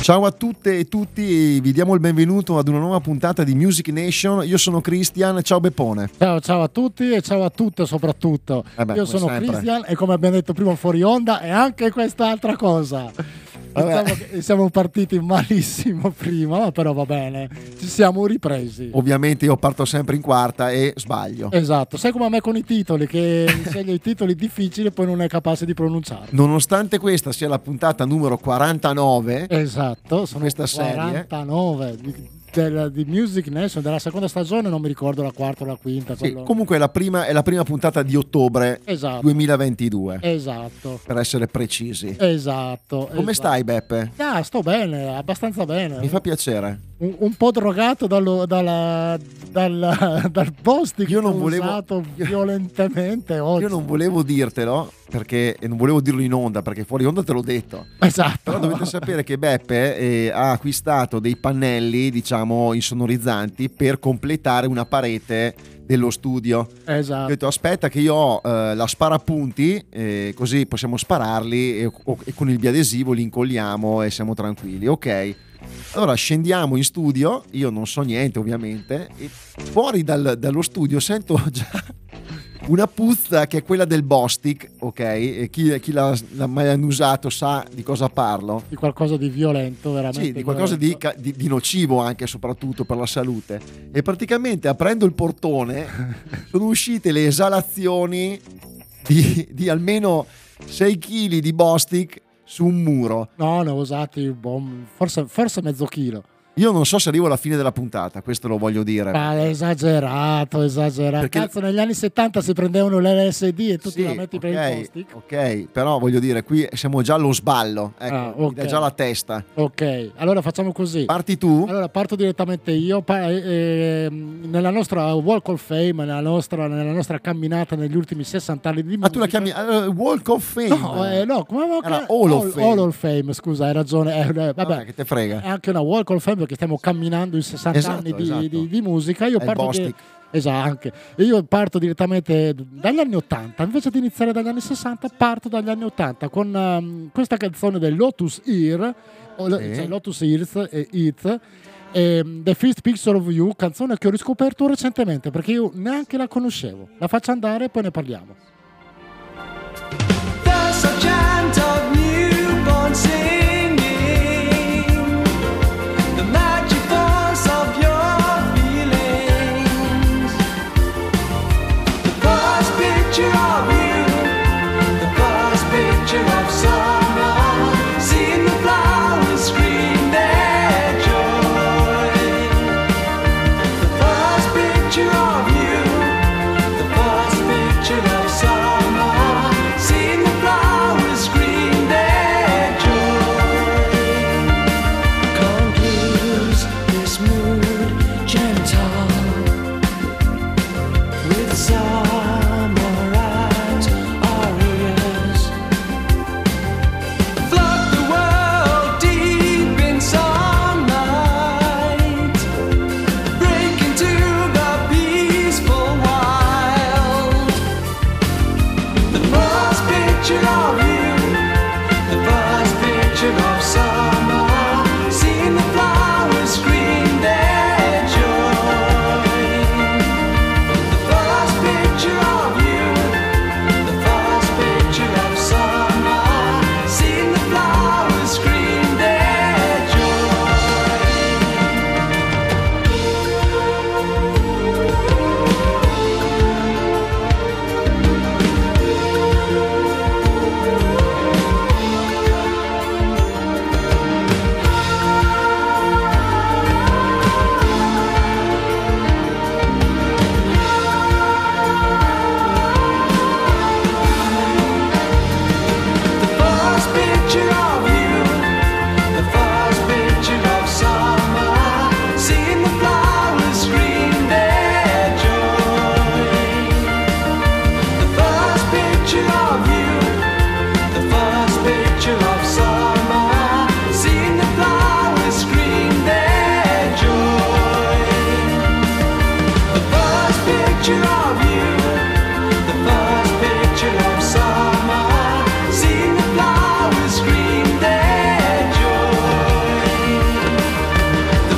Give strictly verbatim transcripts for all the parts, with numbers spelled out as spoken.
Ciao a tutte e tutti, vi diamo il benvenuto ad una nuova puntata di Music Nation. Io sono Christian, ciao Beppone. Ciao, ciao a tutti e ciao a tutte soprattutto. Eh beh, Io sono sempre. Christian e come abbiamo detto prima fuori onda è anche quest'altra cosa. Diciamo che siamo partiti malissimo prima, però va bene, ci siamo ripresi. Ovviamente io parto sempre in quarta e sbaglio. Esatto, sai come a me con i titoli, che sceglie i titoli difficili e poi non è capace di pronunciarli. Nonostante questa sia la puntata numero quarantanove, Esatto, sono questa serie quarantanove di, del, di Music Nation della seconda stagione, non mi ricordo la quarta o la quinta. sì, quello... comunque è la, prima, è la prima puntata di ottobre Esatto. duemilaventidue, Esatto. per essere precisi. Esatto. Come esatto. stai Beppe? Ah, sto bene, abbastanza bene. Mi fa piacere. Un, un po' drogato dallo, dalla, dal, dal post che Io non ho volevo- usato violentemente oggi. Io non volevo dirtelo perché e non volevo dirlo in onda perché fuori onda te l'ho detto. Esatto. Però dovete sapere che Beppe eh, ha acquistato dei pannelli, diciamo, insonorizzanti per completare una parete dello studio. Ho Esatto. detto aspetta che io ho eh, la sparapunti, eh, così possiamo spararli e, o- e con il biadesivo li incolliamo e siamo tranquilli. Ok. Allora scendiamo in studio, io non so niente ovviamente, e fuori dal- dallo studio sento già una puzza che è quella del Bostik, ok? E chi, chi l'ha, l'ha mai annusato sa di cosa parlo. Di qualcosa di violento, veramente. Sì, di qualcosa di, violento. ca- di- di nocivo anche soprattutto per la salute. E praticamente aprendo il portone sono uscite le esalazioni di, di almeno sei chili di Bostik su un muro. No, ne ho usati boh, forse, forse mezzo chilo. Io non so se arrivo alla fine della puntata, questo lo voglio dire. Ma è esagerato, esagerato. Perché- Cazzo, negli anni settanta si prendevano l'L S D e tu Sì, ti la metti per il ok, post-it. ok, però voglio dire, qui siamo già allo sballo, ecco, Ah, mi dà ok. già la testa. Ok, allora facciamo così. Parti tu? Allora parto direttamente io. Pa- eh, nella nostra Walk of Fame, nella nostra, nella nostra camminata negli ultimi sessanta anni di musica. Ah, tu la chiami eh, Walk of Fame? No, eh, no, come avevo Era chiamato? Hall of Fame. Hall of Fame, scusa, hai ragione. Eh, eh, vabbè, Vabbè, che te frega. è anche una Walk of Fame perché stiamo camminando in sessanta Esatto, anni di, esatto. di- di musica. Io È il parto di- Bostik. esatto, anche. E io parto direttamente dagli anni ottanta, invece di iniziare dagli anni sessanta, parto dagli anni ottanta con um, questa canzone del Lotus Ear, o, Sì. cioè Lotus Ears e It. ehm, The First Picture of You, canzone che ho riscoperto recentemente perché io neanche la conoscevo. La faccio andare e poi ne parliamo. There's a chant of newborn singing, the magic voice of your feelings. The first picture of you, the first picture of summer, seeing the flowers scream their joy. The first picture of you, the first picture of summer, seeing the flowers scream their joy.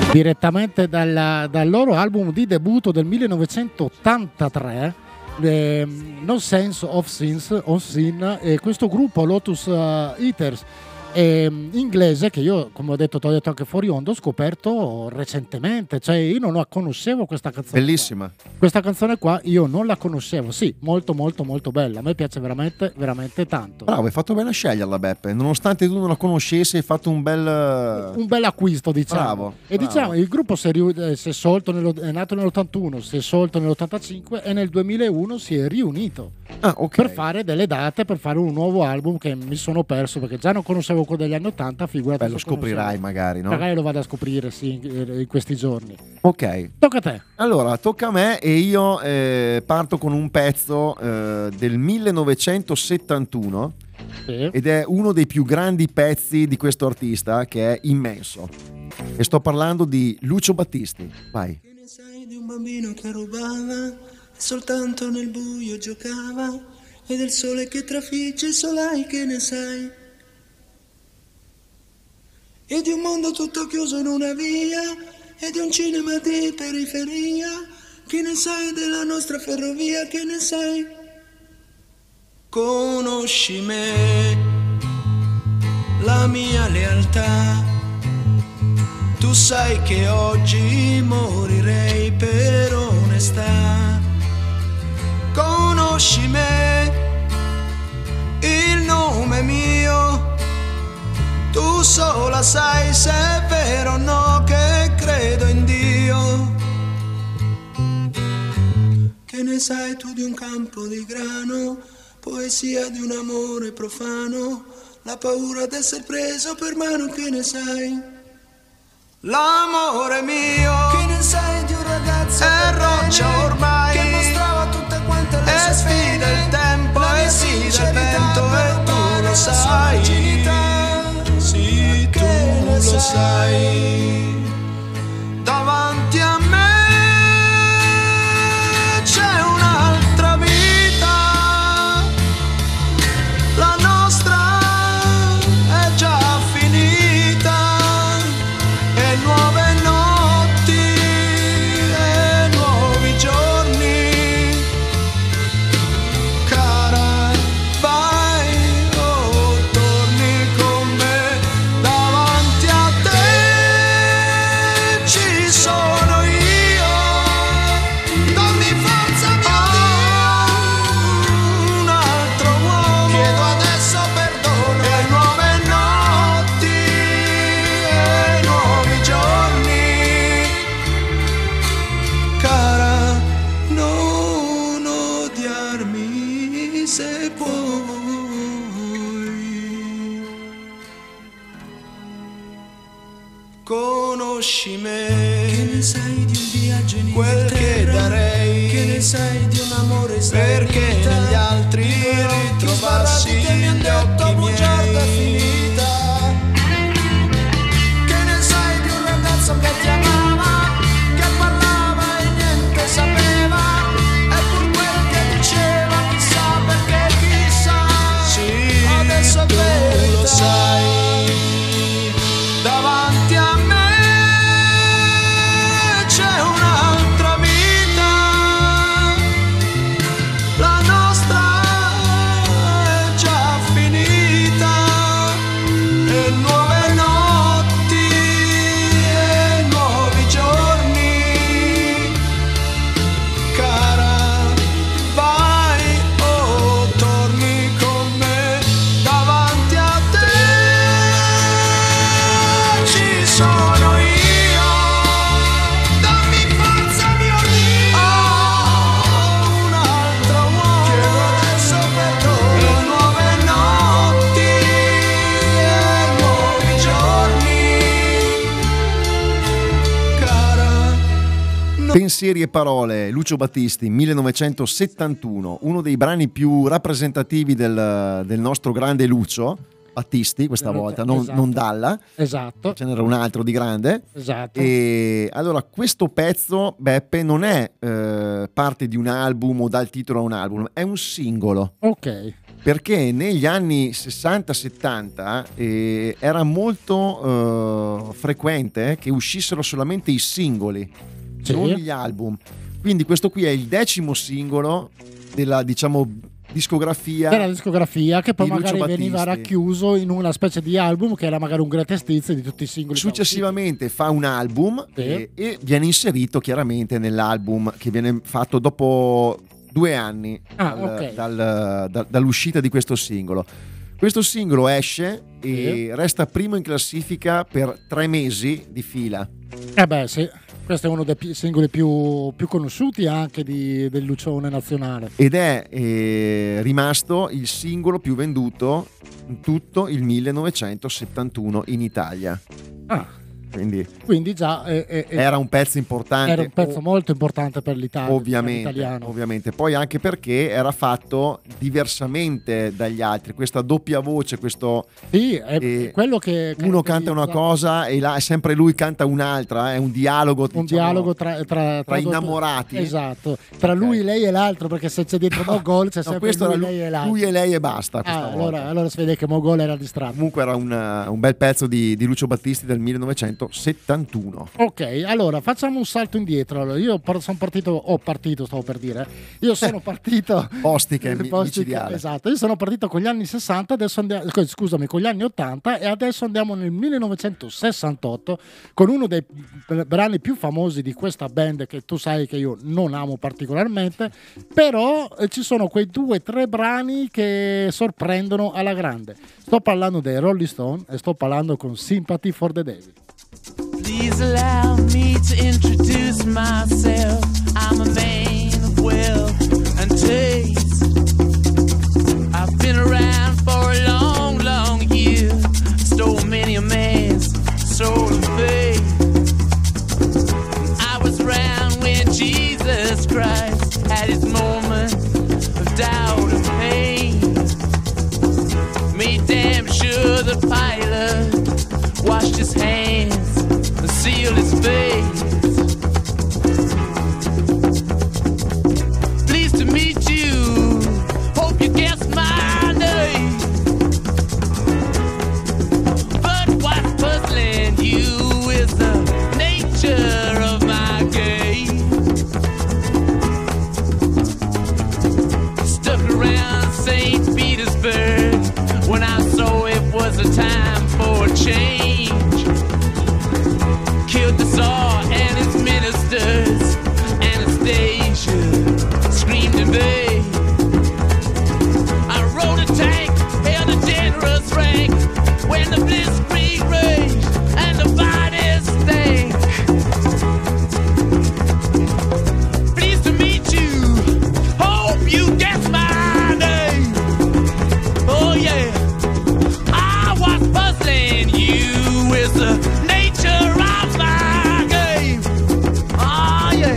direttamente dalla- dal loro album di debutto del millenovecentottantatré, eh, No Sense of Sins, of Sin, e questo gruppo Lotus eh, Eaters eh, inglese, che io, come ho detto, ti ho detto anche fuori onda, ho scoperto recentemente, cioè io non la conoscevo questa canzone. Bellissima. qua. Questa canzone qua io non la conoscevo, sì, molto molto molto bella, a me piace veramente veramente tanto. Bravo, hai fatto bene a sceglierla, Beppe. Nonostante tu non la conoscessi, hai fatto un bel. Un bel acquisto, diciamo. Bravo, e bravo. diciamo il gruppo si è, riu- eh, si è sciolto nello- è nato nell'ottantuno, si è sciolto nell'ottantacinque e nel duemilauno si è riunito Ah, ok. per fare delle date, per fare un nuovo album che mi sono perso perché già non conoscevo quello degli anni ottanta, figurati. Beh, lo se conoscevo. scoprirai magari, no? Magari lo vado a scoprire, sì, in in questi giorni. Ok. Tocca a te. Allora, tocca a me e io eh, parto con un pezzo eh, del millenovecentosettantuno Sì. ed è uno dei più grandi pezzi di questo artista, che è immenso. E sto parlando di Lucio Battisti. Vai. Che ne sai di un bambino che rubava e soltanto nel buio giocava e del sole che trafigge il solai, che ne sai? E di un mondo tutto chiuso in una via e di un cinema di periferia, che ne sai della nostra ferrovia, che ne sai? Conosci me, la mia lealtà, tu sai che oggi morirei per onestà. Conosci me, il nome mio, tu sola sai se è vero o no che credo in Dio. Che ne sai tu di un campo di grano, poesia di un amore profano, la paura d'essere preso per mano, che ne sai? L'amore mio, che ne sai di un ragazzo è roccia ormai, che mostrava tutte quante le sue sfida il tempo e sfida il vento, e tu lo sai, sì, tu lo sai. Davanti a me c'è un'altra vita, la nostra è già finita, e nuove notti e nuovi giorni. Cara, vai o torni con me, davanti a te ci sono io. Dammi forza, mio Dio, un altro uomo, chiedo adesso perdono, e nuove notti e nuovi giorni. Cara, non odiarmi se puoi. Conosci me, che ne sai di un viaggio in quel che darei, che ne sai di un amore perché negli altri ritrovassi gli occhi miei. Che ne sai di un ragazzo che ti amava, che parlava e niente sapeva, e pur quel che diceva chissà perché chissà, sì, adesso tu lo sai. Davanti a me c'è un'altra vita, la nostra è già finita, e nuove notti e nuovi giorni. Cara, vai o torni con me, davanti a te ci sono io. Dammi forza, mio Dio, un altro uomo, chiedo adesso perdono, e nuove notti e nuovi giorni. Cara, no. Pensieri e parole, Lucio Battisti, millenovecentosettantuno, uno dei brani più rappresentativi del, del nostro grande Lucio. Battisti questa volta, non, Esatto. non Dalla, Esatto, ce n'era un altro di grande. esatto. E allora questo pezzo, Beppe, non è eh, parte di un album o dà il titolo a un album, è un singolo. Ok. Perché negli anni sessanta settanta eh, era molto eh, frequente che uscissero solamente i singoli, Sì. non gli album. Quindi questo qui è il decimo singolo della, diciamo, discografia. Della discografia, che poi di Lucio magari veniva Battisti. racchiuso in una specie di album che era magari un greatest hits di tutti i singoli. Successivamente fa un album Sì. e, e viene inserito chiaramente nell'album che viene fatto dopo due anni Ah, dal- ok. dal- da- dall'uscita di questo singolo. Questo singolo esce e Sì. resta primo in classifica per tre mesi di fila. Eh beh, sì. Questo è uno dei pi- singoli più, più conosciuti anche di, del Lucione nazionale. Ed è eh, rimasto il singolo più venduto in tutto il millenovecentosettantuno in Italia. Ah, Quindi quindi già è- è- è- era un pezzo importante. era un pezzo o- molto importante per l'Italia. Ovviamente, per l'italiano. ovviamente, poi anche perché era fatto diversamente dagli altri, questa doppia voce, questo Sì, è eh, quello che uno canta una cosa e là, sempre lui canta un'altra, è un dialogo, un diciamo, dialogo tra, tra, tra innamorati. Esatto, tra Ok. lui, lei e l'altro, perché se c'è dietro Mogol c'è No, sempre questo lui, era lei e lui, l'altro. lui e lei e basta questa Ah, volta. allora, allora si vede che Mogol era distratto. Comunque era un, un bel pezzo di, di Lucio Battisti del millenovecentosettantuno. Ok, allora facciamo un salto indietro. Allora, io sono partito, ho partito, stavo per dire. Io sono partito. Ostica, mi- Ostica, micidiale. esatto. Io sono partito con gli anni sessanta, adesso andiamo, scusami, con gli anni ottanta e adesso andiamo nel millenovecentosessantotto con uno dei brani più famosi di questa band che tu sai che io non amo particolarmente, però eh, ci sono quei due o tre brani che sorprendono alla grande. Sto parlando dei Rolling Stone e sto parlando con Sympathy for the Devil. Please allow me to introduce myself. I'm a man of wealth and taste. I've been around for a long, long year. Stole many a man's soul and faith. I was around when Jesus Christ had his moment of doubt and pain. Made damn sure the pilot washed his hands and sealed his face. Pleased to meet you. Hope you guessed my name. But what's puzzling you is the nature of my game. Stuck around Saint Petersburg when I saw it was a time for a change. Killed the Tsar and his ministers. Anastasia screamed in vain. I rode a tank, held a generous rank when the blitzkrieg raged and the bodies stank. Pleased to meet you. Hope you guess my name. Oh yeah. I was puzzling you with the nature of my game. Oh yeah.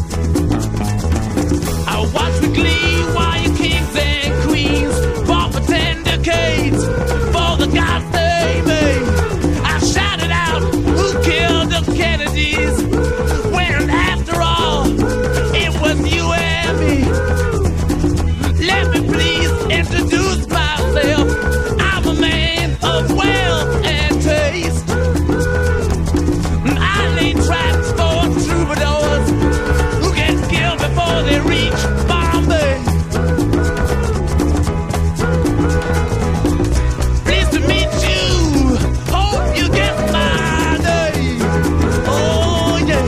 I watch with glee while you kings and queens fought for ten decades for the gods they made. I shouted out, who killed the Kennedys? When after all, it was you and me. Let me please introduce myself. I'm a man of wealth and taste. I lay traps for troubadours who get killed before they reach Bombay. Pleased to meet you. Hope you get my name. Oh yeah.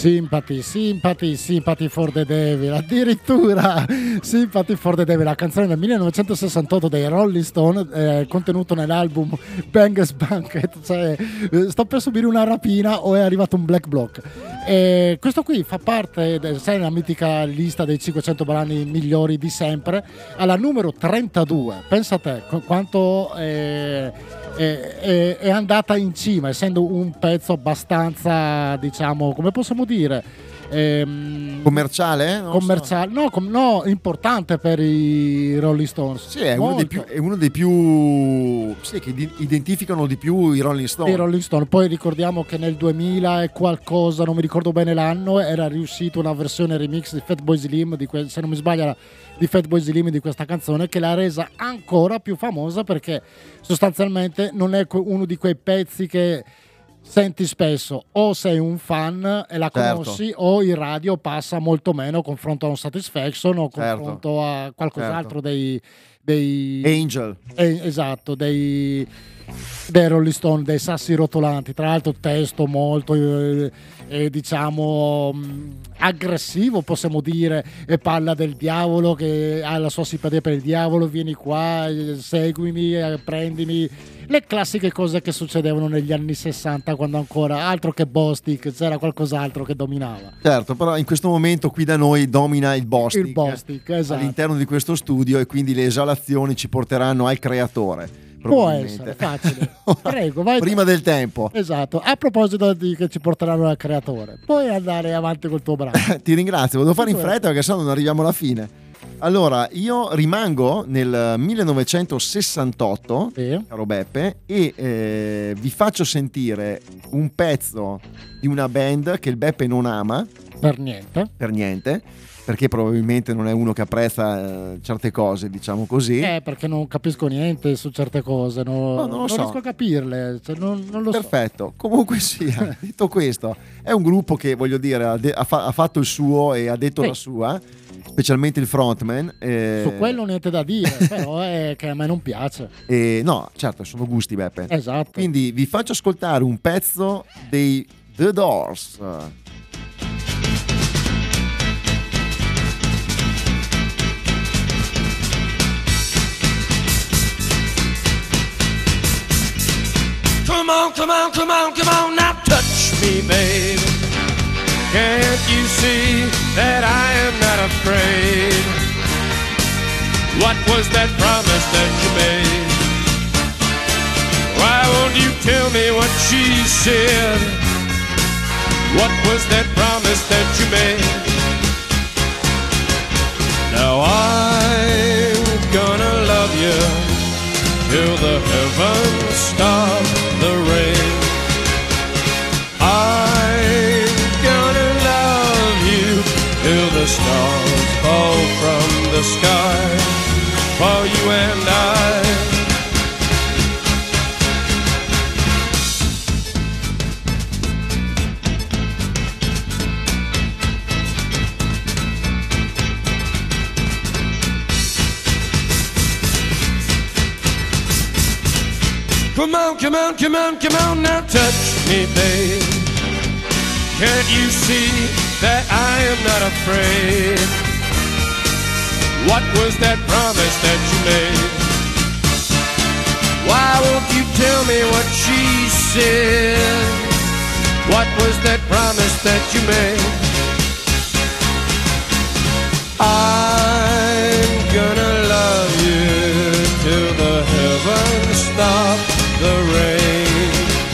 Sympathy, Sympathy, Sympathy for the Devil, addirittura Sympathy for the Devil, la canzone del millenovecentosessantotto dei Rolling Stone, eh, contenuto nell'album Bangers Banquet, cioè eh, sto per subire una rapina o è arrivato un black block. E questo qui fa parte, del, sai, nella mitica lista dei cinquecento brani migliori di sempre, alla numero trentadue, pensa a te quanto... Eh, È, è, è andata in cima, essendo un pezzo abbastanza, diciamo, come possiamo dire, ehm, commerciale? Non commerciale, so. no, com- no, importante per i Rolling Stones. Sì, è uno, dei più, è uno dei più sì, che di- identificano di più i Rolling Stones. I Rolling Stone. Poi ricordiamo che nel duemila e qualcosa, non mi ricordo bene l'anno, era riuscita una versione remix di Fatboy Slim, di que- se non mi sbaglio di Fatboy Slim, di questa canzone, che l'ha resa ancora più famosa, perché sostanzialmente non è uno di quei pezzi che senti spesso, o sei un fan e la conosci, certo, o in radio passa molto meno confronto a un Satisfaction o confronto certo. a qualcos'altro, certo, dei, dei Angel, eh, esatto, dei dei Rolling Stone, dei sassi rotolanti. Tra l'altro testo molto eh, eh, diciamo mh, aggressivo, possiamo dire, e parla del diavolo, che ha la sua simpatia per il diavolo, vieni qua, eh, seguimi, eh, prendimi, le classiche cose che succedevano negli anni sessanta, quando ancora altro che Bostic, c'era qualcos'altro che dominava. Certo, però in questo momento qui da noi domina il Bostic, il Bostic, esatto, all'interno di questo studio, e quindi le esalazioni ci porteranno al creatore. Può essere facile. Prego, vai. Prima del tempo. Esatto. A proposito di che ci porteranno al creatore, puoi andare avanti col tuo brano. Ti ringrazio, devo fare in fretta perché sennò non arriviamo alla fine. Allora, io rimango nel millenovecentosessantotto, sì, caro Beppe, e eh, vi faccio sentire un pezzo di una band che il Beppe non ama. Per niente. Per niente. Perché probabilmente non è uno che apprezza eh, certe cose, diciamo così. Eh, perché non capisco niente su certe cose, no, no, non, non so. riesco a capirle, cioè non, non lo Perfetto, so. Comunque sia, detto questo, è un gruppo che, voglio dire, ha, de- ha, fa- ha fatto il suo e ha detto sì. la sua, specialmente il frontman. Eh... Su quello niente da dire, però è che a me non piace. Eh, no, certo, sono gusti, Beppe. Esatto. Quindi vi faccio ascoltare un pezzo dei The Doors. Come on, come on, come on, come on, now touch me, babe. Can't you see that I am not afraid? What was that promise that you made? Why won't you tell me what she said? What was that promise that you made? Now I'm gonna love you till the heavens stop the rain. I'm gonna love you till the stars fall from the sky for you and I. Come on, come on, come on, come on, now touch me, babe. Can't you see that I am not afraid? What was that promise that you made? Why won't you tell me what she said? What was that promise that you made? I'm gonna love you till the heavens stop the rain.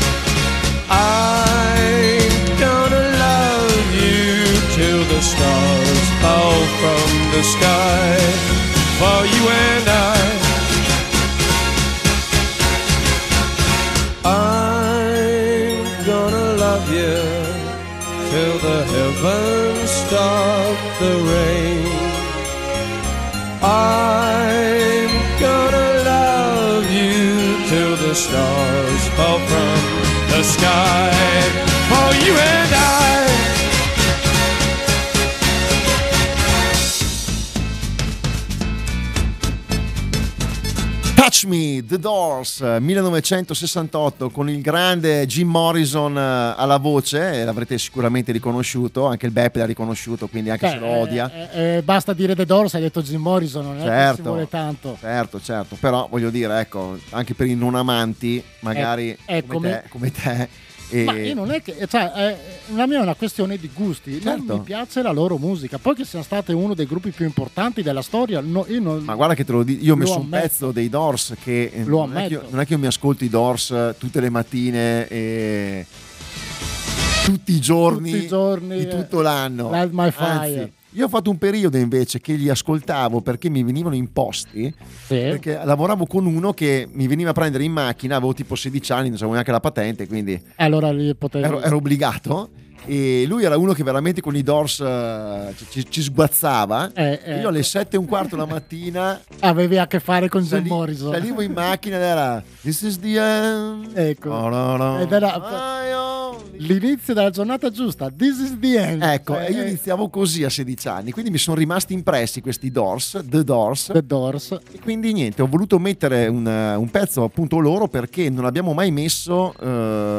I'm gonna love you till the stars fall from the sky for you and I. I'm gonna love you till the heavens stop the rain. I'm gonna love you till the stars fall from the sky for you and I. Touch Touch Me, The Doors, millenovecentosessantotto, con il grande Jim Morrison alla voce, e l'avrete sicuramente riconosciuto, anche il Beppe l'ha riconosciuto, quindi anche Beh, se lo odia. Eh, eh, basta dire The Doors, hai detto Jim Morrison, non è certo, che si vuole tanto. Certo, certo, però voglio dire, ecco, anche per i non amanti, magari è, è come, come... te, come te. E... Ma io non è che, cioè, eh, la mia è una questione di gusti, certo. non mi piace la loro musica, poi che siano state uno dei gruppi più importanti della storia, no, io non, ma guarda che te lo dico, io ho messo ammetto. un pezzo dei Doors che lo non è che, io, ammetto. non è che io mi ascolto i Doors tutte le mattine e tutti i giorni, tutti i giorni di tutto l'anno. Light My Fire. Anzi, io ho fatto un periodo invece che li ascoltavo perché mi venivano imposti, sì. perché lavoravo con uno che mi veniva a prendere in macchina, avevo tipo sedici anni, non avevo neanche la patente, quindi allora lì potevo... ero, ero obbligato. E lui era uno che veramente con i Doors uh, ci, ci sguazzava. Eh, eh. Io alle sette e un quarto la mattina avevi a che fare con Jim sali, Morrison. salivo in macchina ed era This is the end. Ecco. Oh, no, no. Ed era l'inizio della giornata giusta. This is the end. Ecco, eh, e io iniziavo così a sedici anni, quindi mi sono rimasti impressi questi Doors, The Doors. The Doors. E quindi niente, ho voluto mettere un, un pezzo appunto loro, perché non abbiamo mai messo uh,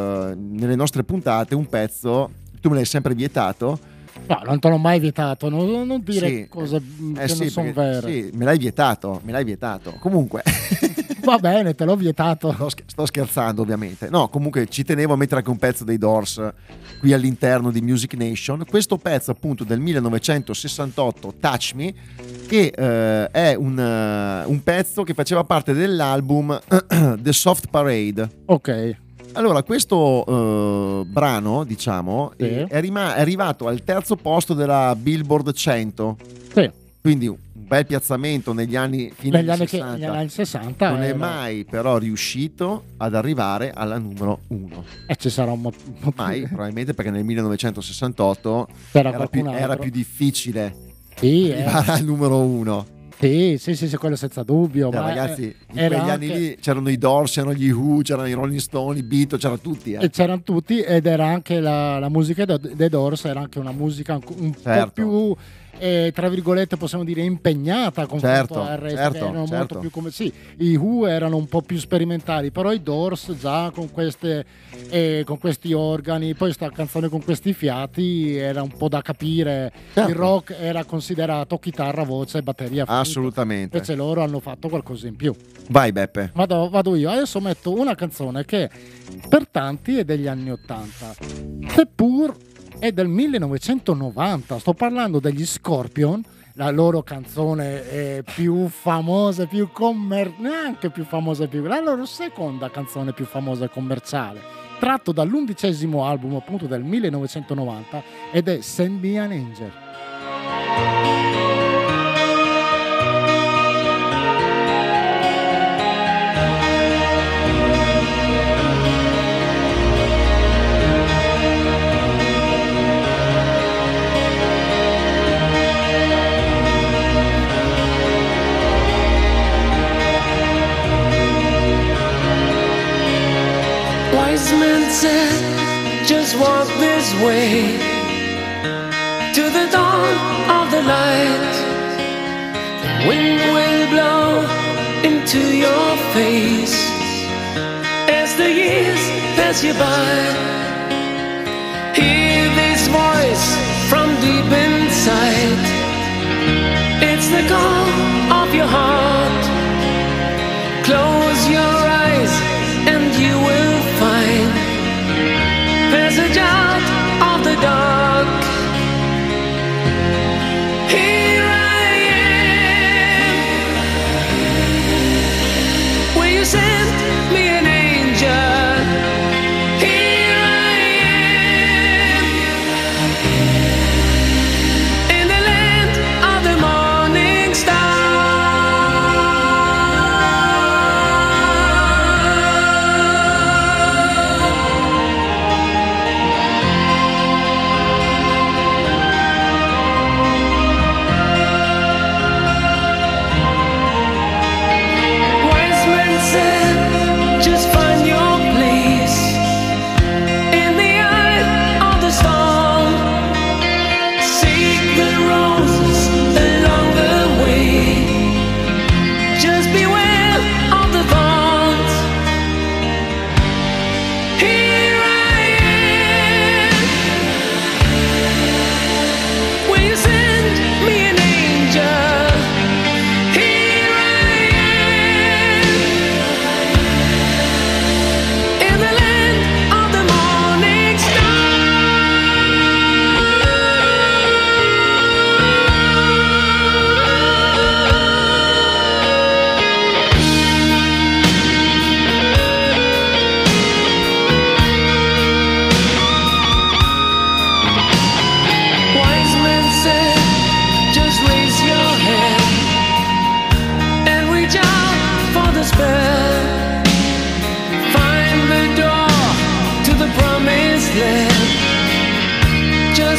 nelle nostre puntate un pezzo. Tu me l'hai sempre vietato. No, non te l'ho mai vietato, non, non dire sì. cose eh, che sì, non sono perché, vere. Sì, me l'hai vietato, me l'hai vietato. Comunque va bene, te l'ho vietato. sto, sto scherzando ovviamente. No, comunque ci tenevo a mettere anche un pezzo dei Doors qui all'interno di Music Nation. Questo pezzo appunto del millenovecentosessantotto, Touch Me, che eh, è un, uh, un pezzo che faceva parte dell'album The Soft Parade. Ok. Allora, questo uh, brano, diciamo, sì. è, è, rima- è arrivato al terzo posto della Billboard cento. Sì. Quindi un bel piazzamento negli anni fine negli anni, sessanta. Che, negli anni sessanta. Non era... è mai però riuscito ad arrivare alla numero uno. E ci sarà un mo- mo- Mai, probabilmente perché nel millenovecentosessantotto era, era più, era più difficile sì, arrivare eh. al numero uno. Sì, sì, sì, sì, quello senza dubbio. Cioè, ma ragazzi, in era quegli anche... anni lì c'erano i Doors, c'erano gli Who, c'erano i Rolling Stone, i Beatles, c'erano tutti. Eh. E c'erano tutti, ed era anche la, la musica dei Doors, era anche una musica un certo. po' più, eh, tra virgolette, possiamo dire, impegnata confronto certo, al resto, certo, che erano certo. molto più come sì, i Who erano un po' più sperimentali, però i Doors già con queste eh, con questi organi, poi sta canzone con questi fiati era un po' da capire. Certo. Il rock era considerato chitarra, voce e batteria finita. Assolutamente. Invece loro hanno fatto qualcosa in più. Vai Beppe. Vado, vado io, adesso metto una canzone che per tanti è degli anni ottanta, seppur è del millenovecentonovanta. Sto parlando degli Scorpion, la loro canzone è più famosa, più commer- neanche più famosa, più la loro seconda canzone più famosa e commerciale, tratto dall'undicesimo album appunto del millenovecentonovanta, ed è Send Me an Angel. Wise men said, just walk this way to the dawn of the light. The wind will blow into your face as the years pass you by. Hear this voice from deep inside. It's the call of your heart. Close your eyes and you will find passage out of the dark. Here I am. Will you send me an angel? Here I am. In the land of the morning star.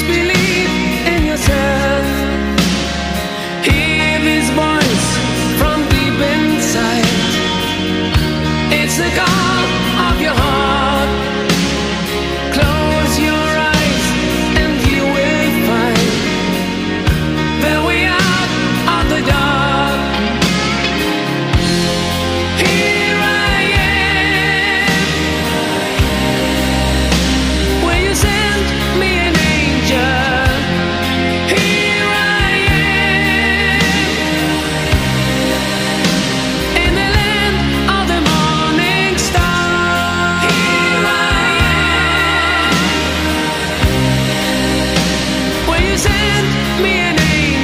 Just believe in yourself. Hear this voice from deep inside. It's the call of your heart. Close your eyes and you will find that we are on the dark. Here I am. Will you send me an angel? Here I am. In the land of the morning star. Here I am. Will you send me an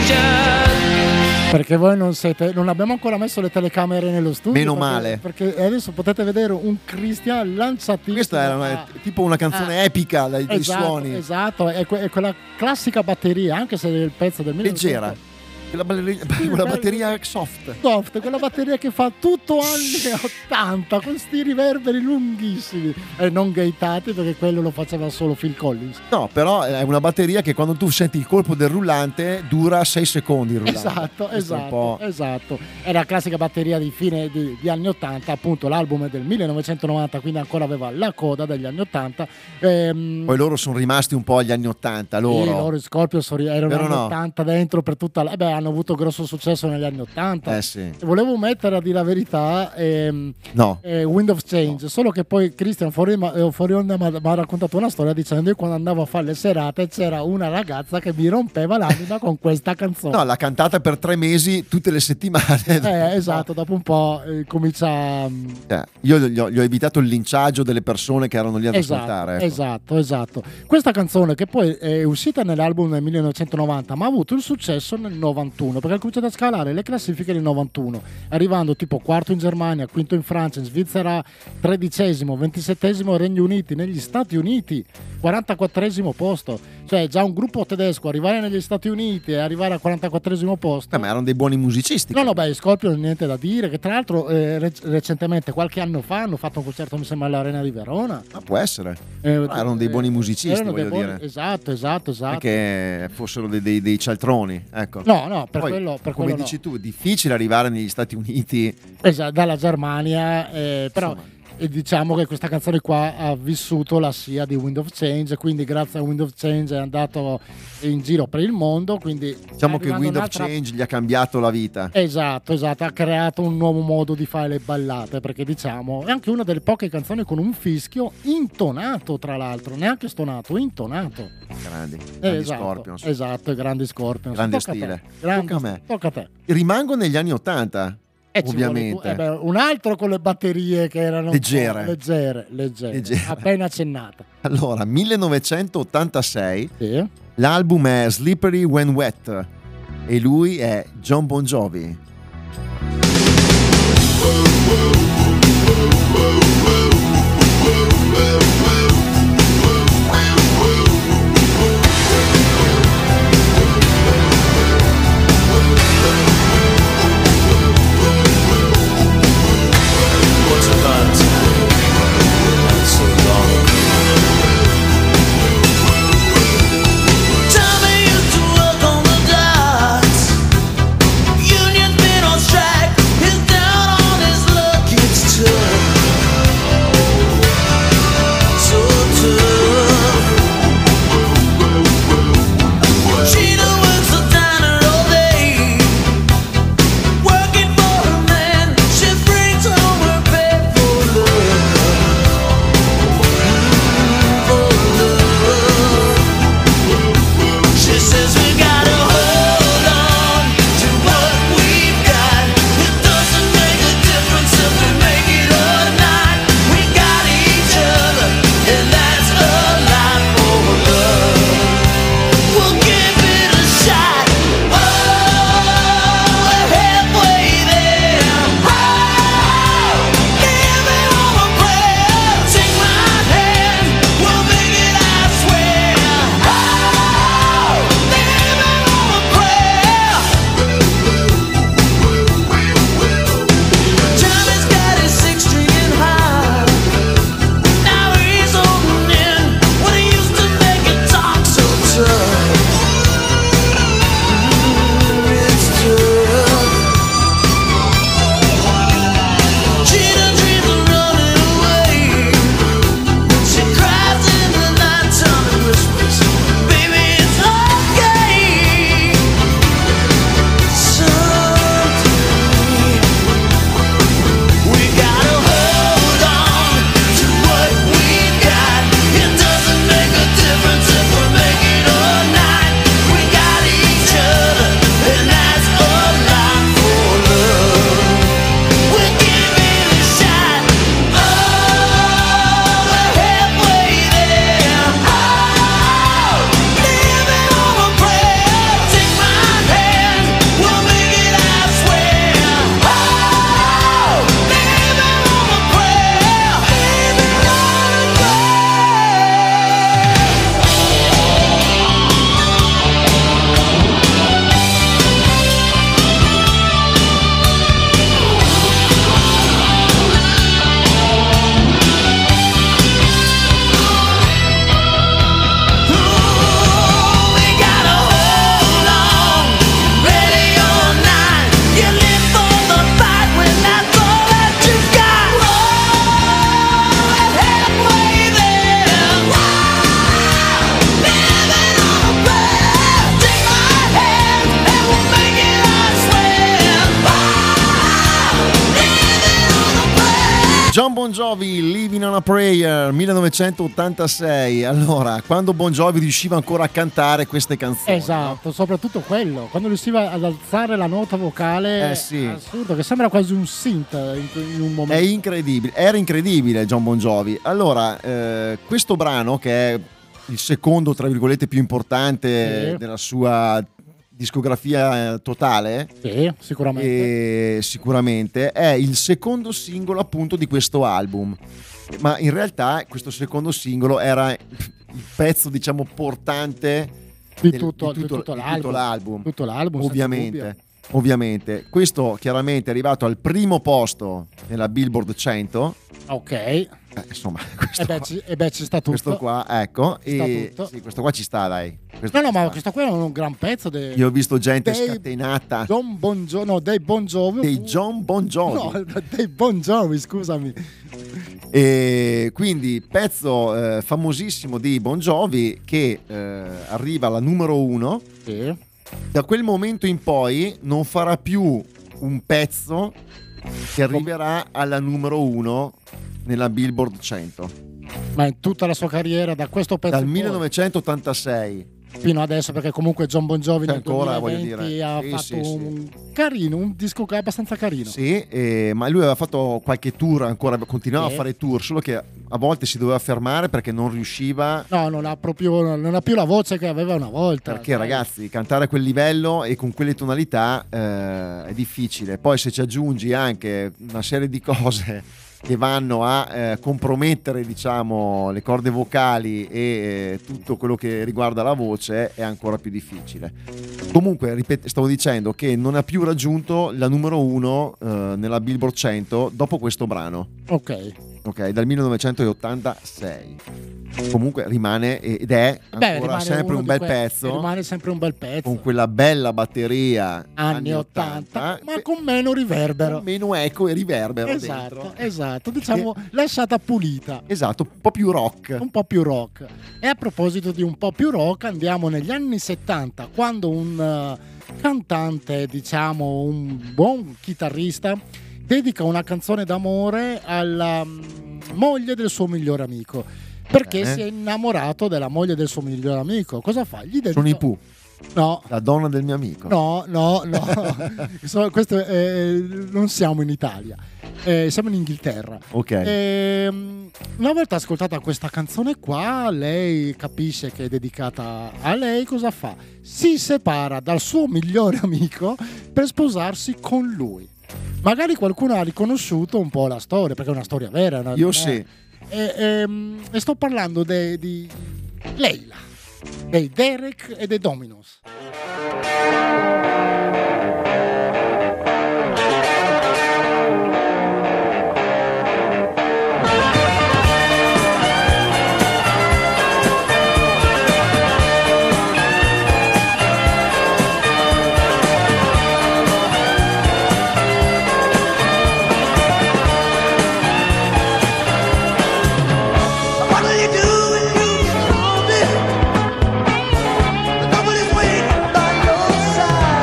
angel? Perché voi non siete, non abbiamo ancora messo le telecamere nello studio. Meno perché- male. Perché adesso potete vedere un Christian lanciatissimo. Questa era a- una- tipo una canzone Ah. epica dai, dai Esatto, suoni. esatto, è, que- è quella classica batteria, anche se il pezzo del Leggera. millenovecento Quella, balleri- quella batteria soft. soft, quella batteria che fa tutto anni ottanta con sti riverberi lunghissimi e non gaitati, perché quello lo faceva solo Phil Collins. No, però è una batteria che quando tu senti il colpo del rullante dura sei secondi il rullante. Esatto, Questo è un esatto, po'- esatto. È la classica batteria di fine di, di anni ottanta, appunto l'album è del millenovecentonovanta, quindi ancora aveva la coda degli anni ottanta. Ehm, Poi loro sono rimasti un po' agli anni ottanta, loro. Sì, loro i Scorpions sono- erano Vero negli no? ottanta dentro per tutta la... eh beh, hanno avuto grosso successo negli anni ottanta. Eh sì. Volevo mettere, a dire la verità, ehm, No. eh, Wind of Change, solo che poi Christian fuori, ma- eh, fuori onda mi ha raccontato una storia dicendo che quando andavo a fare le serate c'era una ragazza che mi rompeva l'anima con questa canzone. No, l'ha cantata per tre mesi tutte le settimane. Eh, esatto, dopo un po' eh, comincia... mm, Eh, io gli ho, gli ho evitato il linciaggio delle persone che erano lì ad ascoltare. ecco. Esatto, esatto. Questa canzone che poi è uscita nell'album nel millenovecentonovanta, ma ha avuto il successo nel novantuno, perché ha cominciato a scalare le classifiche nel novantuno, arrivando tipo quarto in Germania, quinto in Francia, in Svizzera tredicesimo, ventisettesimo Regno Uniti, negli Stati Uniti quarantaquattresimo posto. Cioè già un gruppo tedesco arrivare negli Stati Uniti e arrivare al quarantaquattresimo posto. Eh, ma erano dei buoni musicisti. No, no, beh, Scorpion niente da dire, che tra l'altro eh, rec- recentemente, qualche anno fa, hanno fatto un concerto, mi sembra, all'Arena di Verona. Ma può essere. Eh, Però erano dei buoni musicisti, erano dei voglio buoni- dire. Esatto, esatto, esatto. Non è che fossero dei, dei- dei cialtroni. Ecco. No, no, per Poi, quello, per come quello dici no. tu, è difficile arrivare negli Stati Uniti. Esatto, dalla Germania, eh, però Insomma. e diciamo che questa canzone qua ha vissuto la S I A di Wind of Change, quindi grazie a Wind of Change è andato in giro per il mondo, quindi Diciamo è che arrivando Wind of un'altra- Change gli ha cambiato la vita. Esatto, esatto, ha creato un nuovo modo di fare le ballate, perché diciamo è anche una delle poche canzoni con un fischio intonato, tra l'altro, neanche stonato, intonato. Grandi, Eh, grandi esatto, Scorpions. esatto, i grandi Scorpions. Grande Tocca a te, stile. grande- Tocca a me. Tocca a te. Rimango negli anni Ottanta. Eh, ci Ovviamente. vuole- eh beh, un altro con le batterie che erano un Leggere. po' leggere, leggere, Leggere. appena accennata. Allora, millenovecentottantasei, Sì. l'album è Slippery When Wet e lui è John Bon Jovi. Once upon a time, not so long ago, Tommy used to work on the docks. Union Jovi, Living on a Prayer, millenovecentottantasei. Allora, quando Bon Jovi riusciva ancora a cantare queste canzoni. Esatto, soprattutto quello, quando riusciva ad alzare la nota vocale, Eh sì. è assurdo, che sembra quasi un synth in, in un È momento. incredibile, era incredibile John Bon Jovi. Allora, eh, questo brano, che è il secondo, tra virgolette, più importante Sì. della sua discografia eh, totale, Sì, sicuramente. e sicuramente è il secondo singolo appunto di questo album, ma in realtà questo secondo singolo era il pezzo, diciamo, portante Di del- tutto, di di tutto- tutto di l'album. tutto l'album. Tutto l'album, senza ovviamente dubbio. ovviamente questo chiaramente è arrivato al primo posto nella Billboard cento. Ok, Eh, insomma, questo, e beh, qua, ci, e beh, ci sta tutto. questo qua, ecco, Ci sta e tutto. sì, questo qua ci sta, dai. Questo No, no, ci ma sta. questo qua è un gran pezzo de- Io ho visto gente dei scatenata John Bon Jovi, no, dei Bon Jovi. dei John Bon Jovi. No, dei Bon Jovi, scusami. E quindi pezzo eh, famosissimo di Bon Jovi che eh, arriva alla numero uno. Sì. Da quel momento in poi non farà più un pezzo che arriverà alla numero uno nella Billboard cento. Ma in tutta la sua carriera, da questo pezzo Dal in poi, millenovecentottantasei. fino adesso, perché comunque John Bon Jovi Cioè, nel ancora, voglio duemilaventi dire, ha sì, fatto sì, sì. un carino, un disco che è abbastanza carino. Sì, eh, ma lui aveva fatto qualche tour ancora, continuava Sì. a fare tour, solo che a volte si doveva fermare perché non riusciva. No, non ha proprio non ha più la voce che aveva una volta. Perché sai. ragazzi, cantare a quel livello e con quelle tonalità eh, è difficile. Poi se ci aggiungi anche una serie di cose che vanno a eh, compromettere, diciamo, le corde vocali e eh, tutto quello che riguarda la voce, è ancora più difficile. Comunque, ripet- stavo dicendo che non ha più raggiunto la numero uno eh, nella Billboard cento dopo questo brano. Ok. Ok, dal millenovecentottantasei. Comunque rimane ed è Beh, ancora rimane sempre uno un di bel que- pezzo, Rimane sempre un bel pezzo. con quella bella batteria Anni ottanta, ma che- con meno riverbero. con meno eco e riverbero Esatto, dentro. esatto, diciamo lasciata pulita. Esatto, un po' più rock. Un po' più rock. E a proposito di un po' più rock, andiamo negli anni settanta, quando un eh, cantante, diciamo un buon chitarrista, dedica una canzone d'amore alla mm, moglie del suo migliore amico, perché Eh. si è innamorato della moglie del suo migliore amico. Cosa fa? Gli dedica... Sono i Pooh, No, la donna del mio amico. no, no, no. So- questo è- non siamo in Italia, eh, siamo in Inghilterra. Ok. Ehm, una volta ascoltata questa canzone qua, lei capisce che è dedicata a lei. Cosa fa? Si separa dal suo migliore amico per sposarsi con lui. Magari qualcuno ha riconosciuto un po' la storia, perché è una storia vera. no? Io Non è- sì. E, ehm, e sto parlando de- di Leila, dei Derek e dei Dominos. What'll you do when you're stranded? Nobody's waiting by your side.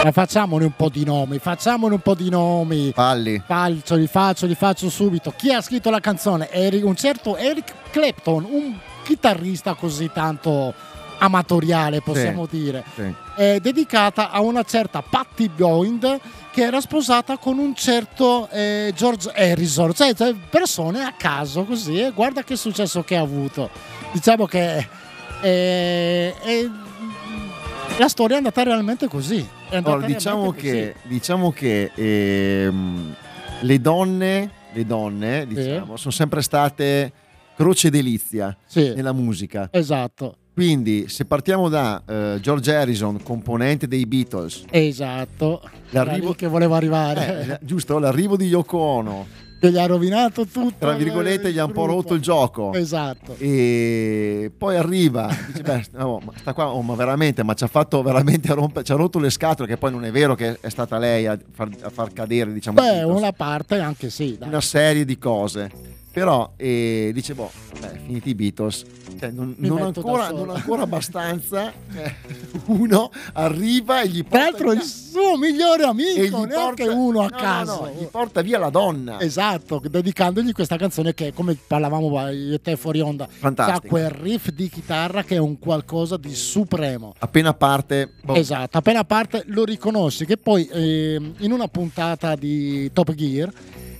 Ma facciamone un po' di nomi, facciamone un po' di nomi. Falli. Faccio, li faccio, li faccio subito. Chi ha scritto la canzone? Eric, un certo Eric Clapton, un chitarrista così tanto amatoriale, possiamo Sì, dire. sì. È dedicata a una certa Patty Boyd che era sposata con un certo eh, George Harrison, cioè, cioè persone a caso così, e guarda che successo che ha avuto. Diciamo che eh, eh, la storia è andata realmente così. È andata Allora, diciamo realmente che, così. diciamo che ehm, le donne, le donne diciamo, sono sempre state croce delizia Sì. nella musica. Esatto. Quindi se partiamo da eh, George Harrison, componente dei Beatles, Esatto, era L'arrivo- lì che volevo arrivare, eh, la- giusto, l'arrivo di Yoko Ono, che gli ha rovinato tutto. tra virgolette, gli ha un po' gruppo. rotto il gioco. Esatto. E poi arriva, dice, beh, no, ma sta qua, oh, ma veramente, ma ci ha fatto veramente rompere, ci ha rotto le scatole, che poi non è vero che è stata lei a far, a far cadere, diciamo, i Beh, Beatles. una parte anche sì. Dai. Una serie di cose. Però eh, dice, boh, beh, finiti i Beatles, cioè, non, Mi non metto da ancora, sola. non ancora abbastanza. eh, uno arriva e gli porta Tra l'altro il via- suo migliore e amico, gli neanche porta- uno a no, no, caso. no, gli porta via la donna. Esatto, dedicandogli questa canzone che, come parlavamo io e te fuori onda, ha Fantastica. quel riff di chitarra che è un qualcosa di supremo. Appena parte, boh, Esatto, appena parte lo riconosci, che poi ehm, in una puntata di Top Gear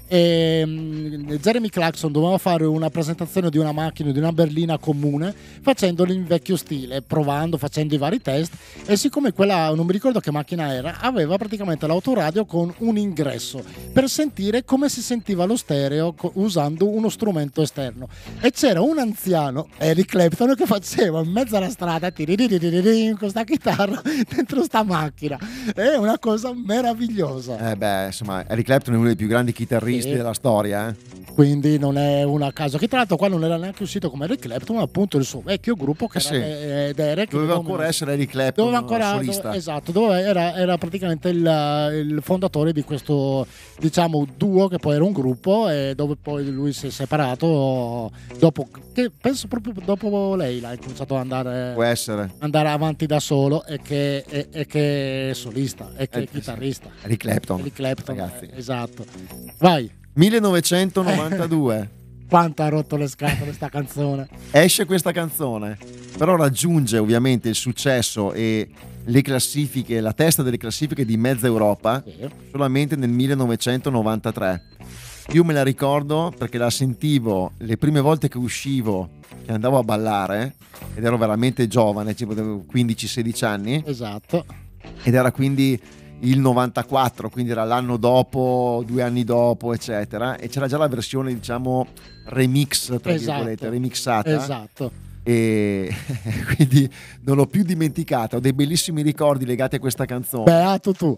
ehm, Jeremy Clarkson doveva fare una presentazione di una macchina, di una berlina comune, facendolo in vecchio stile, provando, facendo i vari test, e siccome quella, non mi ricordo che macchina era, aveva praticamente l'autoradio con un ingresso per sentire come si sentiva lo stereo co- usando uno strumento esterno, e c'era un anziano, Eric Clapton, che faceva in mezzo alla strada tiriririririri, con sta chitarra dentro sta macchina. È una cosa meravigliosa. eh beh, insomma, Eric Clapton è uno dei più grandi chitarristi Sì. della storia. eh. Quindi non è una caso, che tra l'altro qua non era neanche uscito come Eric Clapton, ma appunto il suo vecchio gruppo che Eh era sì. eh, Derek. Doveva Dove- ancora essere Eric Clapton doveva ancora, solista. dove- esatto, dove era, era praticamente il, il fondatore di questo, diciamo, duo, che poi era un gruppo, e dove poi lui si è separato dopo, che penso proprio dopo lei l'ha cominciato ad andare, Può essere. andare avanti da solo, e che, e, e che è solista, e che Eh, è chitarrista. Eric Clapton. Eric Clapton, ragazzi. eh, esatto. Vai, millenovecentonovantadue. quanto ha rotto le scatole sta canzone. Esce questa canzone, però raggiunge ovviamente il successo e le classifiche, la testa delle classifiche di mezza Europa Sì. solamente nel millenovecentonovantatré. Io me la ricordo perché la sentivo le prime volte che uscivo, che andavo a ballare, ed ero veramente giovane, tipo avevo quindici sedici anni, Esatto. ed era quindi il novantaquattro, quindi era l'anno dopo, due anni dopo, eccetera, e c'era già la versione, diciamo, remix, tra Esatto. virgolette, remixata. Esatto. E quindi non l'ho più dimenticata, ho dei bellissimi ricordi legati a questa canzone. Beato tu.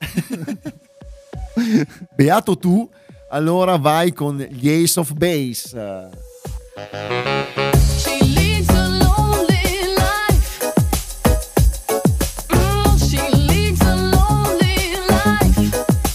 Beato tu. Allora vai con gli Ace of Base. She leads a lonely life. Mm, she leads a lonely life.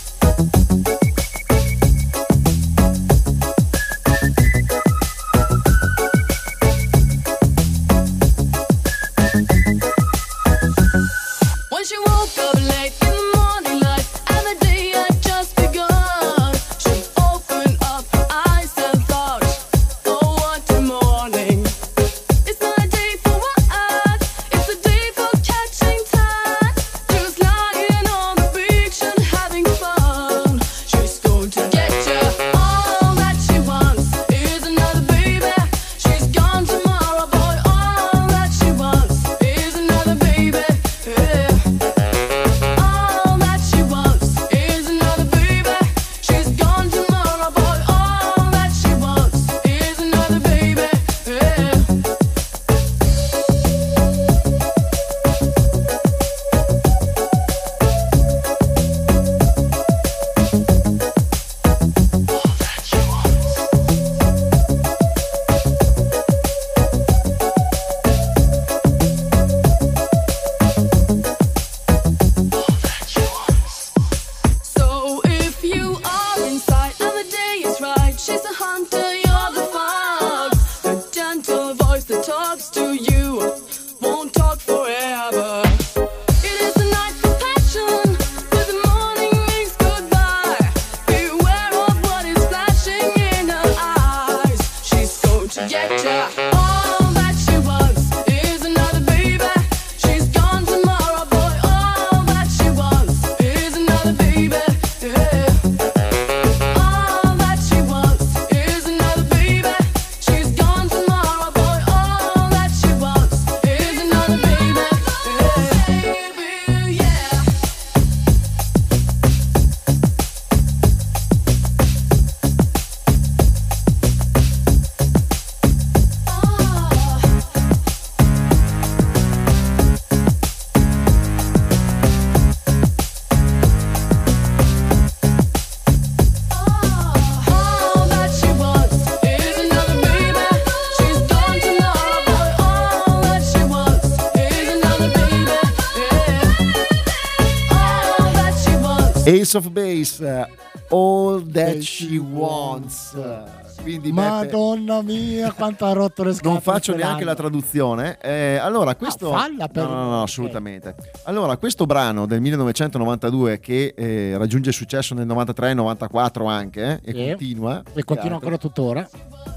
When she woke up late in the morning light and the day had just begun, she opened up her eyes and thought, oh, what a morning. Ace of Base, uh, All That She Wants. Quindi Beppe, Madonna mia, quanto ha rotto le scatole. non faccio quest'anno. neanche la traduzione. Eh, allora, questo No, falla per- no, no, no, assolutamente. Allora, questo brano del millenovecentonovantadue che eh, raggiunge successo nel novantatré novantaquattro anche eh, e Sì. continua E continua ancora tuttora.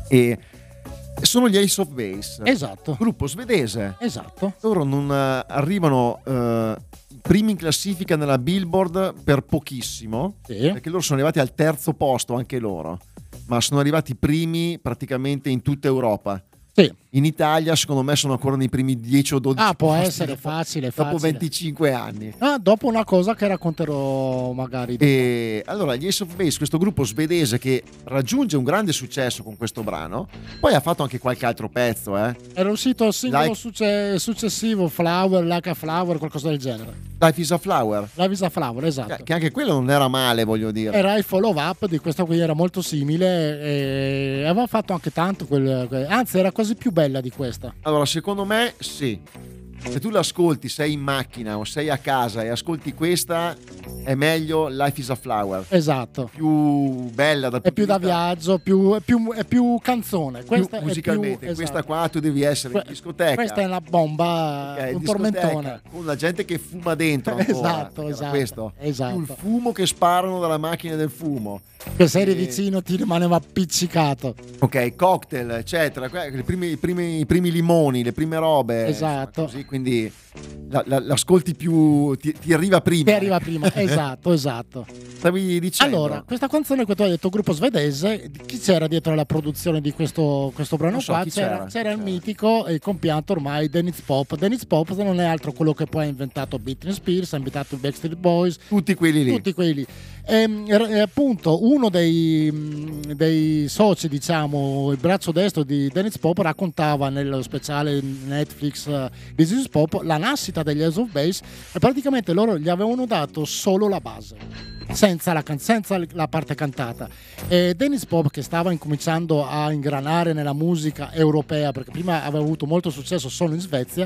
e sono gli Ace of Base, Esatto. gruppo svedese. Esatto. Loro non eh, arrivano eh, primi in classifica nella Billboard per pochissimo, Sì. perché loro sono arrivati al terzo posto anche loro, ma sono arrivati primi praticamente in tutta Europa. Sì. In Italia secondo me sono ancora nei primi dieci o dodici Ah, può posti essere dopo, facile, dopo facile. venticinque anni. Ah, dopo una cosa che racconterò magari. E allora gli Ace of Base, questo gruppo svedese che raggiunge un grande successo con questo brano, poi ha fatto anche qualche altro pezzo, eh. Era uscito il singolo Like- succe- successivo, Flower, Like a Flower, qualcosa del genere. Life is a Flower, La Visa Flower, esatto. che anche quello non era male, voglio dire. Era il follow up di questo qui, era molto simile e aveva fatto anche tanto quel, quel- anzi era quasi più bella di questa. Allora, secondo me sì. Se tu l'ascolti, sei in macchina o sei a casa e ascolti questa, è meglio Life is a Flower. Esatto. Più bella dal È punto più di da vista- viaggio, più, è, più, è più canzone. più Questa è musicalmente. più, Questa esatto. qua tu devi essere in Que- discoteca. Questa è una bomba, Ok, un discoteca, tormentone. con la gente che fuma dentro ancora. Esatto, Era esatto, questo. esatto. Più il fumo che sparano dalla macchina del fumo. Che se eri E- vicino ti rimaneva appiccicato. Ok, cocktail, eccetera. Que- I primi, i primi- i primi limoni, le prime robe. Esatto. insomma, Così, quindi la- la- l'ascolti più. Ti, ti arriva prima. Ti arriva prima, esatto, esatto. Stavi dicendo. Allora, questa canzone che tu hai detto, gruppo svedese, chi c'era dietro alla produzione di questo, questo brano Non so, qua? chi C'era, c'era? c'era il C'era. mitico e compianto ormai Dennis Pop. Dennis Pop non è altro quello che poi ha inventato Britney Spears, ha inventato i Backstreet Boys, tutti quelli lì. tutti quelli. Ehm, er- eh, appunto uno dei, mh, dei soci, diciamo il braccio destro di Dennis Pop, raccontava nello speciale Netflix uh, di This is Pop la nascita degli Ace of Base, e praticamente loro gli avevano dato solo la base, senza la, can- senza la parte cantata. E Dennis Pop, che stava incominciando a ingranare nella musica europea, perché prima aveva avuto molto successo solo in Svezia,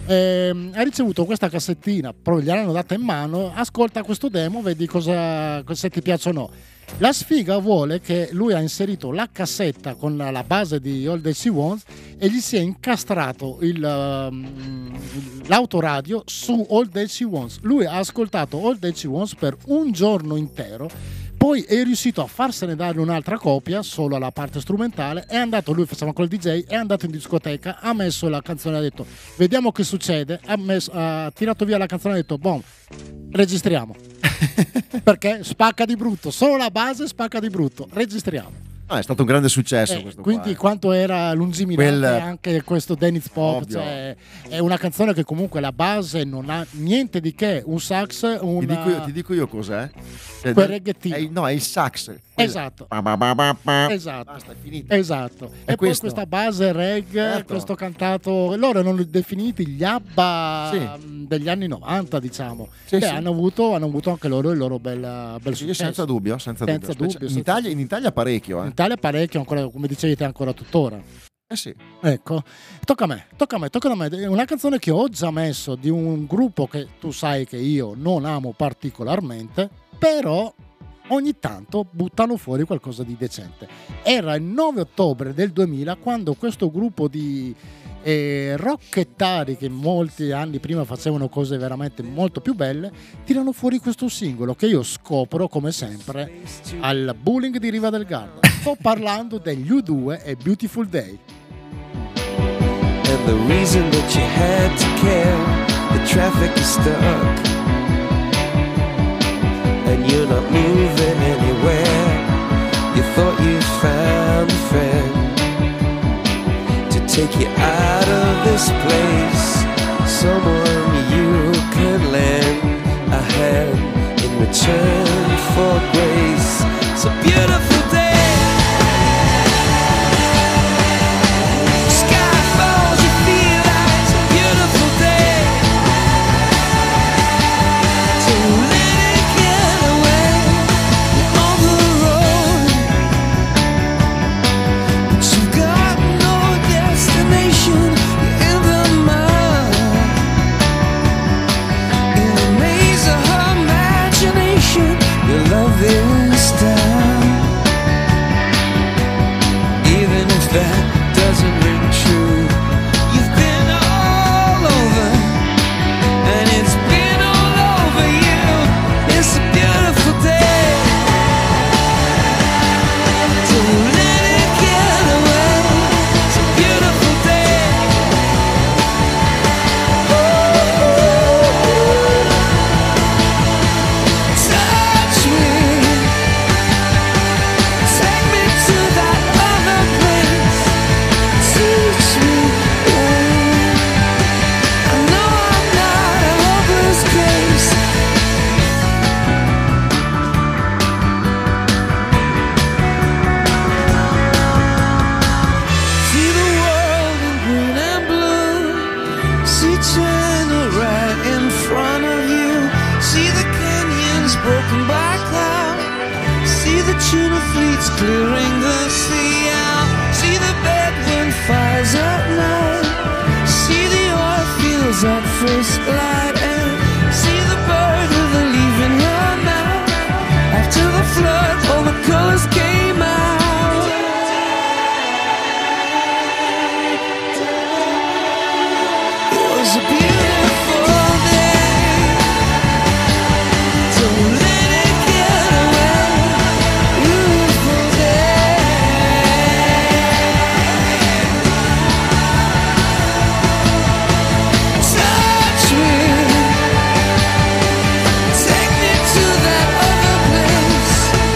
ehm, ha ricevuto questa cassettina, proprio gliel'hanno data in mano, ascolta questo demo, vedi cosa, se ti piace o no. La sfiga vuole che lui ha inserito la cassetta con la base di All That She Wants e gli si è incastrato il, um, l'autoradio su All That She Wants. Lui ha ascoltato All That She Wants per un giorno intero, poi è riuscito a farsene dare un'altra copia solo alla parte strumentale, è andato, lui faceva col D J, è andato in discoteca, ha messo la canzone, ha detto vediamo che succede, ha, messo, ha tirato via la canzone e ha detto boom, registriamo. Perché spacca di brutto, solo la base spacca di brutto, registriamo. Ah, è stato un grande successo Eh, questo quindi qua, eh. quanto era lungimirante Quel- anche questo Dennis Pop, Ovvio. cioè, è una canzone che comunque la base non ha niente di che, un sax, una... Ti dico io, ti dico io cos'è? Cioè, Quel è- reggaettino. è il- no, è il sax. Quella- Esatto. Pa, pa, pa, pa, pa. Esatto. Basta, è finito. Esatto. È E poi questo. questa base reggae, Certo. questo cantato, loro hanno definiti gli ABBA Sì. mh, degli anni novanta, diciamo. Sì, che sì. Hanno, avuto, hanno avuto anche loro il loro bel, bel Sì, successo. senza dubbio, senza, Senza dubbio. dubbio, in, senza- Italia, in Italia parecchio, In eh. Italia parecchio, ancora, come dicevi te, ancora tuttora. Eh sì. Ecco, tocca a me, tocca a me, tocca a me. È una canzone che ho già messo di un gruppo che tu sai che io non amo particolarmente, però ogni tanto buttano fuori qualcosa di decente. Era il nove ottobre del duemila quando questo gruppo di eh, rockettari che molti anni prima facevano cose veramente molto più belle, tirano fuori questo singolo che io scopro come sempre al bowling di Riva del Garda. Sto parlando degli U due e Beautiful Day. And the reason that you had to care, the traffic is stuck, and you're not moving anywhere. You thought you found a friend to take you out of this place, someone you can lend a hand in return for grace. It's a beautiful day. Sky falls, you feel like it's a beautiful day. So let it get away on the road, but you've got no destination. You're in the mud, in the maze of her imagination. broken by cloud. See the tuna fleets clearing the sea out. See the bedroom fires at night. See the oil fields at first light. And see the bird with a leaf in her mouth. After the flood, all the colors came out. It was a beautiful day. Don't let it get away. Beautiful day. Touch me. Take me to that other place.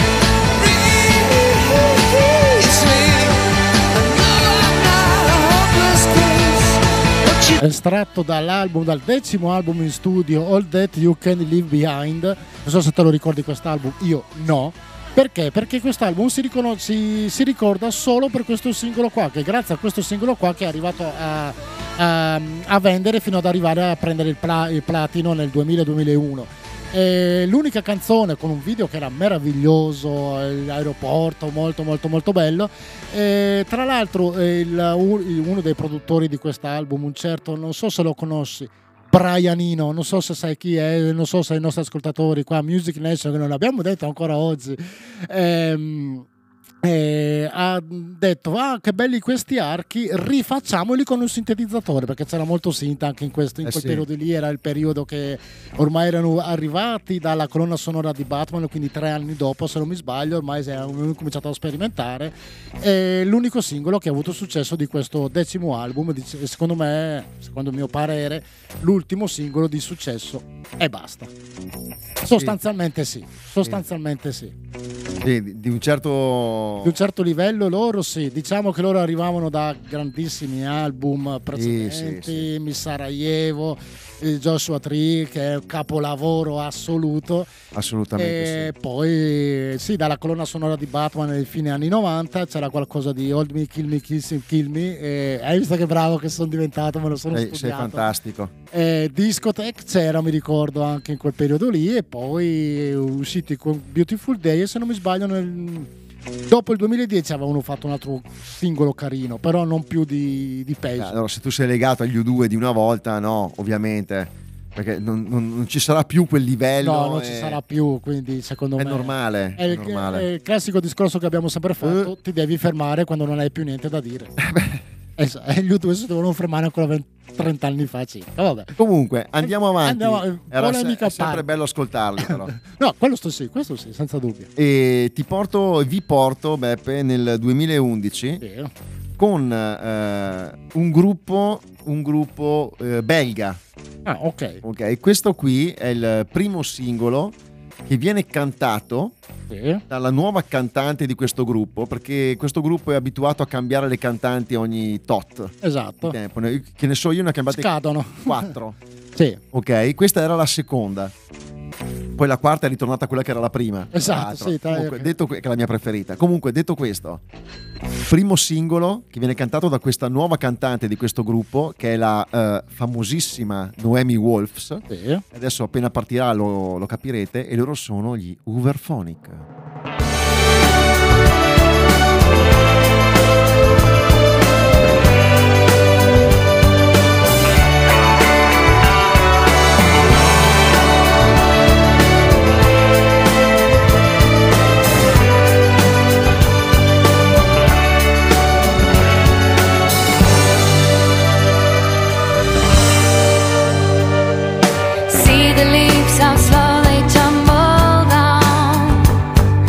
Release me. I know I'm not a hopeless case. What you Estratto dall'album, dal decimo album in studio, All That You Can Leave Behind. Non so se te lo ricordi quest'album, io no. Perché? Perché quest'album si, riconos- si, si ricorda solo per questo singolo qua, che grazie a questo singolo qua che è arrivato a, a, a vendere fino ad arrivare a prendere il, pla- il platino nel duemila duemilauno. E l'unica canzone con un video che era meraviglioso, l'aeroporto molto molto molto bello. E tra l'altro eh, il- uno dei produttori di quest'album, un certo, non so se lo conosci, Brianino, non so se sai chi è, non so se i nostri ascoltatori qua, Music Nation, che non l'abbiamo detto ancora oggi, ehm, eh, ha detto: ah, che belli questi archi, rifacciamoli con un sintetizzatore, perché c'era molto synth anche in, questo, in Eh quel sì. periodo lì. Era il periodo che ormai erano arrivati dalla colonna sonora di Batman, quindi tre anni dopo se non mi sbaglio, ormai si hanno cominciato a sperimentare. È l'unico singolo che ha avuto successo di questo decimo album, dice- secondo me, secondo il mio parere, l'ultimo singolo di successo e basta. Sostanzialmente sì, sostanzialmente sì. Sì, di- di un certo Di un certo livello loro sì, diciamo che loro arrivavano da grandissimi album precedenti, sì, sì. Miss Sarajevo, eh, Joshua Tree, che è un capolavoro assoluto. assolutamente E poi sì, dalla colonna sonora di Batman nei fine anni novanta c'era qualcosa di Hold Me, Kill Me, Kiss Me, Kill Me. E hai visto che bravo che sono diventato, me lo sono sì. Sei, sei studiato. fantastico. Eh, Discotech c'era, mi ricordo, anche in quel periodo lì, e poi usciti con Beautiful Day, e se non mi sbaglio nel- dopo il duemiladieci avevano fatto un altro singolo carino, però non più di, di peso. Allora, se tu sei legato agli U due di una volta, no, ovviamente, perché non, non- non ci sarà più quel livello. No, non e- ci sarà più, quindi secondo È me normale, è è il, normale. è il classico discorso che abbiamo sempre fatto: ti devi fermare quando non hai più niente da dire. E so- e gli U due si dovevano fermare ancora venti trenta anni fa circa. Vabbè. Comunque, andiamo avanti. Andiamo- eh, Era se- polemica è a sempre parte. bello ascoltarli, però. No, quello sto sì, questo sì, senza dubbio. E ti porto, vi porto, Beppe, nel duemilaundici Sì. con eh, un gruppo, un gruppo eh, belga. Ah, ok. Ok, questo qui è il primo singolo che viene cantato Sì. dalla nuova cantante di questo gruppo, perché questo gruppo è abituato a cambiare le cantanti ogni tot Esatto. di tempo. Ne- Che ne so io, ne ha cambiate Scadono. quattro. Sì. Ok, questa era la seconda. Poi la quarta è ritornata quella che era la prima. tra Esatto, l'altro. sì, dai, Comunque, ok. detto que- che è la mia preferita. Comunque, detto questo, primo singolo che viene cantato da questa nuova cantante di questo gruppo, che è la eh, famosissima Noemi Wolfs. Sì. Adesso appena partirà lo, lo capirete, e loro sono gli Uberphonic. See the leaves how slowly tumble down.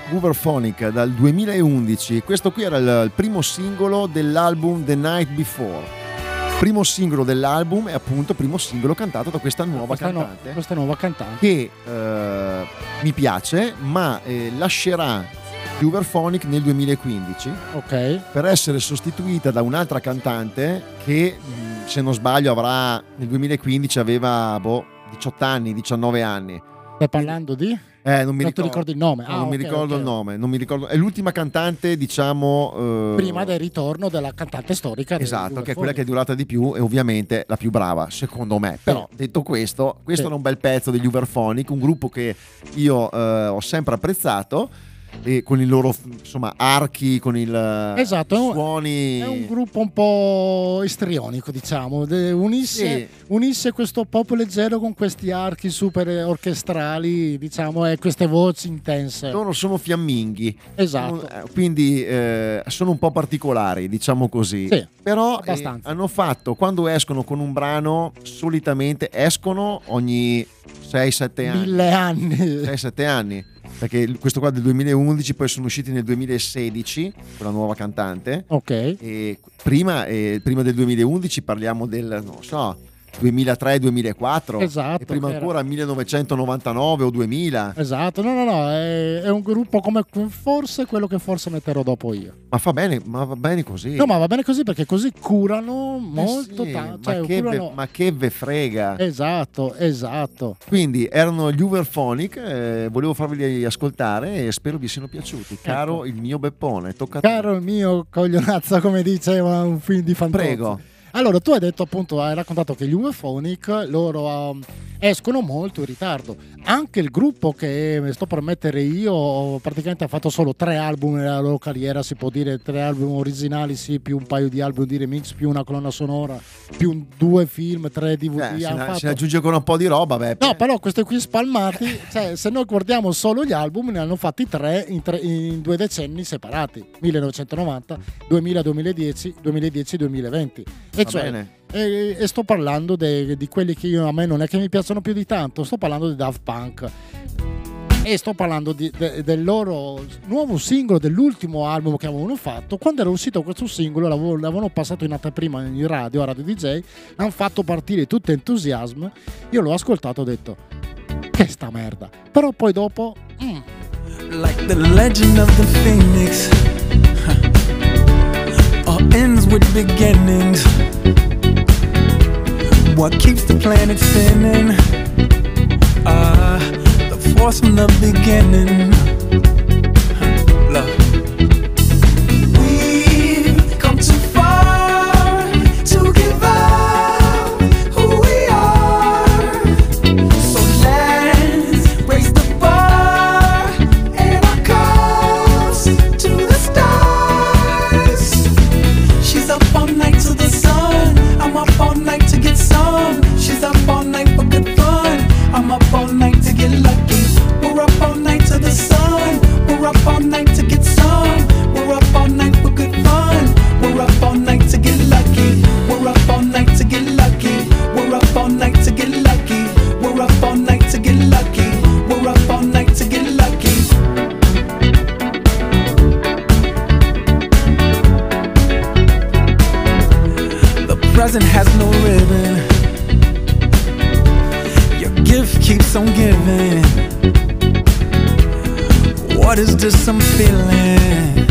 Uberphonic dal duemilaundici. Questo qui era il, il primo singolo dell'album The Night Before. Primo singolo dell'album e appunto primo singolo cantato da questa nuova questa, no- cantante questa nuova cantante. che eh, mi piace, ma eh, lascerà Uberphonic nel duemilaquindici Ok. per essere sostituita da un'altra cantante che mh, se non sbaglio avrà nel duemilaquindici aveva boh, diciotto anni, diciannove anni. Stai parlando di? Eh, non mi Non ti ricordo, ricordi il nome? no, Ah, non mi ok, ricordo ok. il nome, non mi ricordo. È l'ultima cantante, diciamo, eh, Prima del ritorno della cantante storica. del esatto, che è quella Uberphonic. che è durata di più e ovviamente la più brava, secondo me. Però detto questo, questo Sì. era un bel pezzo degli Uberphonic, un gruppo che io eh, ho sempre apprezzato, e con i loro insomma archi, con il Esatto, è un- suoni. È un gruppo un po' istrionico, diciamo. De- Unisse, Sì. unisse questo pop leggero con questi archi super orchestrali, diciamo, e queste voci intense. Loro sono fiamminghi. Esatto. Sono- eh, quindi eh, sono un po' particolari, diciamo così. Sì, Però eh, abbastanza. hanno fatto, quando escono con un brano, solitamente escono ogni sei sette anni. Mille anni. sei sette anni. Perché il- questo qua del duemilaundici, poi sono usciti nel duemilasedici con la nuova cantante. Ok. E prima, eh, prima del duemilaundici parliamo del, non so, duemilatré duemilaquattro. Esatto, E prima che era- ancora millenovecentonovantanove o duemila. Esatto, no, no, no, è, è un gruppo come forse quello che forse metterò dopo io. Ma fa bene, ma va bene così. No, ma va bene così perché così curano Eh molto sì, tanto. ma, Cioè, che curano... ve, ma che ve frega. Esatto, esatto. Quindi erano gli Uberphonic, eh, volevo farveli ascoltare e spero vi siano piaciuti. Caro il mio Beppone, tocca a te. Caro il mio coglionazzo, come diceva un film di Fantozzi. Prego. Allora, tu hai detto appunto, hai raccontato che gli Uberphonic loro um, escono molto in ritardo. Anche il gruppo che sto per mettere io praticamente ha fatto solo tre album nella loro carriera, si può dire tre album originali, sì, più un paio di album di remix, più una colonna sonora, più un- due film, tre D V D. Eh, se, hanno ne, fatto. se ne aggiunge con un po' di roba, beh. No, però questi qui spalmati, cioè, se noi guardiamo solo gli album, ne hanno fatti tre in, tre- in due decenni separati: millenovecentonovanta, duemila, duemiladieci, duemiladieci, duemilaventi. E, Va cioè, bene. e, e sto parlando de- di quelli che io, a me non è che mi piacciono più di tanto, sto parlando di Daft Punk. E sto parlando di- de- del loro nuovo singolo, dell'ultimo album che avevano fatto. Quando era uscito questo singolo, l'avevo- l'avevano passato in anteprima in radio, a Radio D J, hanno fatto partire tutto entusiasmo. Io l'ho ascoltato e ho detto, che sta merda. Però poi dopo, mm, Like the legend of the phoenix, huh. All ends with beginnings. What keeps the planet spinning? Ah, the force from the beginning. Huh. Love. We've come too far to give up who we are. So let's raise the bar and our cups to the stars. She's up all night to the sun. I'm up all night to get some. She's up all night for good fun. I'm up all night to get lucky. We're up all night to the sun. We're up all night to get some. We're up all night for good fun. We're up all night to get lucky. We're up all night to get lucky. We're up all night to get lucky. We're up all night to get lucky. We're up all night to get lucky. The present has no ribbon. Your gift keeps on giving. What is this I'm feeling?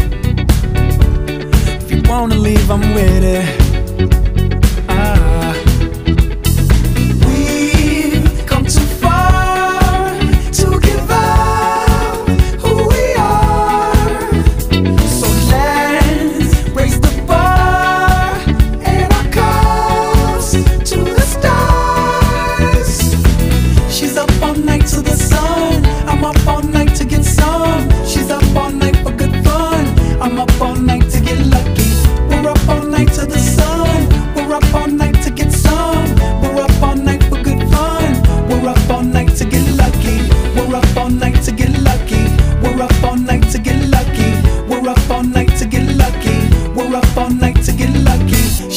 If you wanna leave, I'm with it. Ah. We've come too far to give up who we are. So let's raise the bar and our cups to the stars. She's up all night to the sun. I'm up all night to get some. She's up all night for good fun. I'm up all night to get lucky. We're up all night to the sun.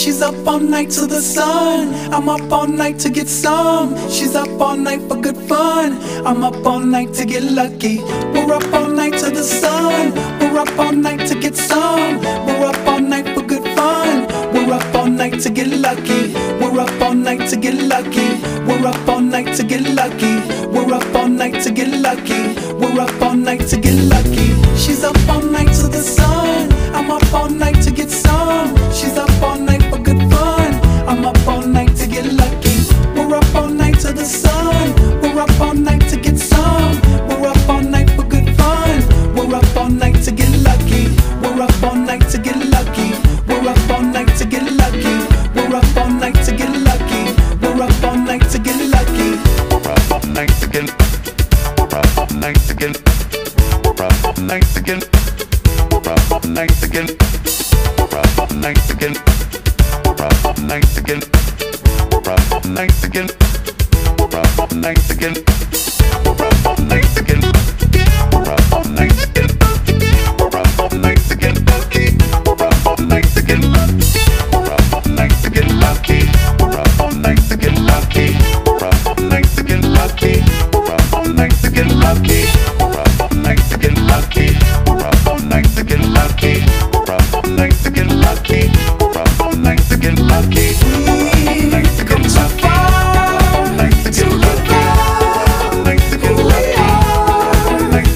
She's up all night to the sun. I'm up all night to get some. She's up all night for good fun. I'm up all night to get lucky. We're up all night to the sun. We're up all night to get some. We're up all night for good fun. We're up all night to get lucky. We're up all night to get lucky. We're up all night to get lucky. We're up all night to get lucky. We're up all night to get lucky. She's up all night to the sun. I'm up all night to get some. She's up all night for good fun. I'm up all night to get lucky. We're up all night to the sun. We're up all night to get some. We're up all night for good fun. We're up all night to get lucky. We're up all night to get lucky. We're up all night to get lucky. We're up all night to get lucky. We're up all night to get lucky. We're up all night to get. We're up all night to get. We're up all night to get. We're up all night to get. We're up all night to get. We're up all night to get. We're up all night to get. We're up all night to get. We're up all night to get. We're up all night to get. We're up all night to get lucky. We're up all night to get lucky. We're up all night to get lucky. We're up all night to get lucky. We're up all night to get lucky. We're up all night to get lucky. We're up all night to get lucky. We're up all night to get lucky. We're up all night to get lucky. We're up all night to get lucky. We've come so far to give up who we are. So let's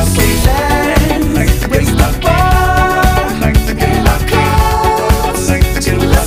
raise the bar and our cause to the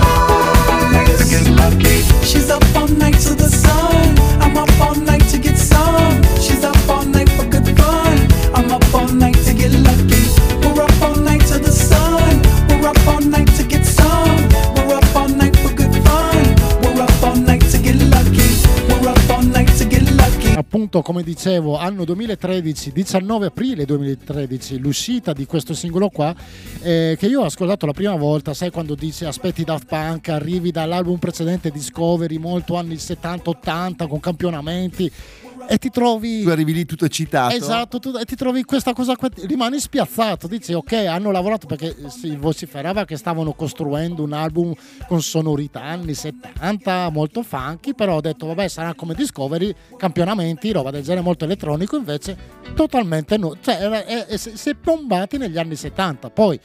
stars. She's up all night to the sun. I'm up all night to get some. She's up all night for good fun. I'm up all night to get lucky. We're up all night to the sun. We're up all night to get some. We're up all night for good fun. We're up all night to get lucky. We're up all night to get lucky. Appunto, come dicevo, anno duemilatredici, diciannove aprile duemilatredici, l'uscita di questo singolo qua, eh, che io ho ascoltato la prima volta, sai quando dici aspetti Daft Punk, arrivi dall'album precedente Discovery, molto anni settanta ottanta con campionamenti, e ti trovi... Tu arrivi lì tutto eccitato. Esatto, tu, e ti trovi questa cosa qua, rimani spiazzato, dici ok, hanno lavorato, perché si vociferava che stavano costruendo un album con sonorità anni settanta, molto funky, però ho detto vabbè, sarà come Discovery, campionamenti, roba del genere, molto elettronico, invece totalmente no, cioè era, è, è, si è plombati negli anni settanta. Poi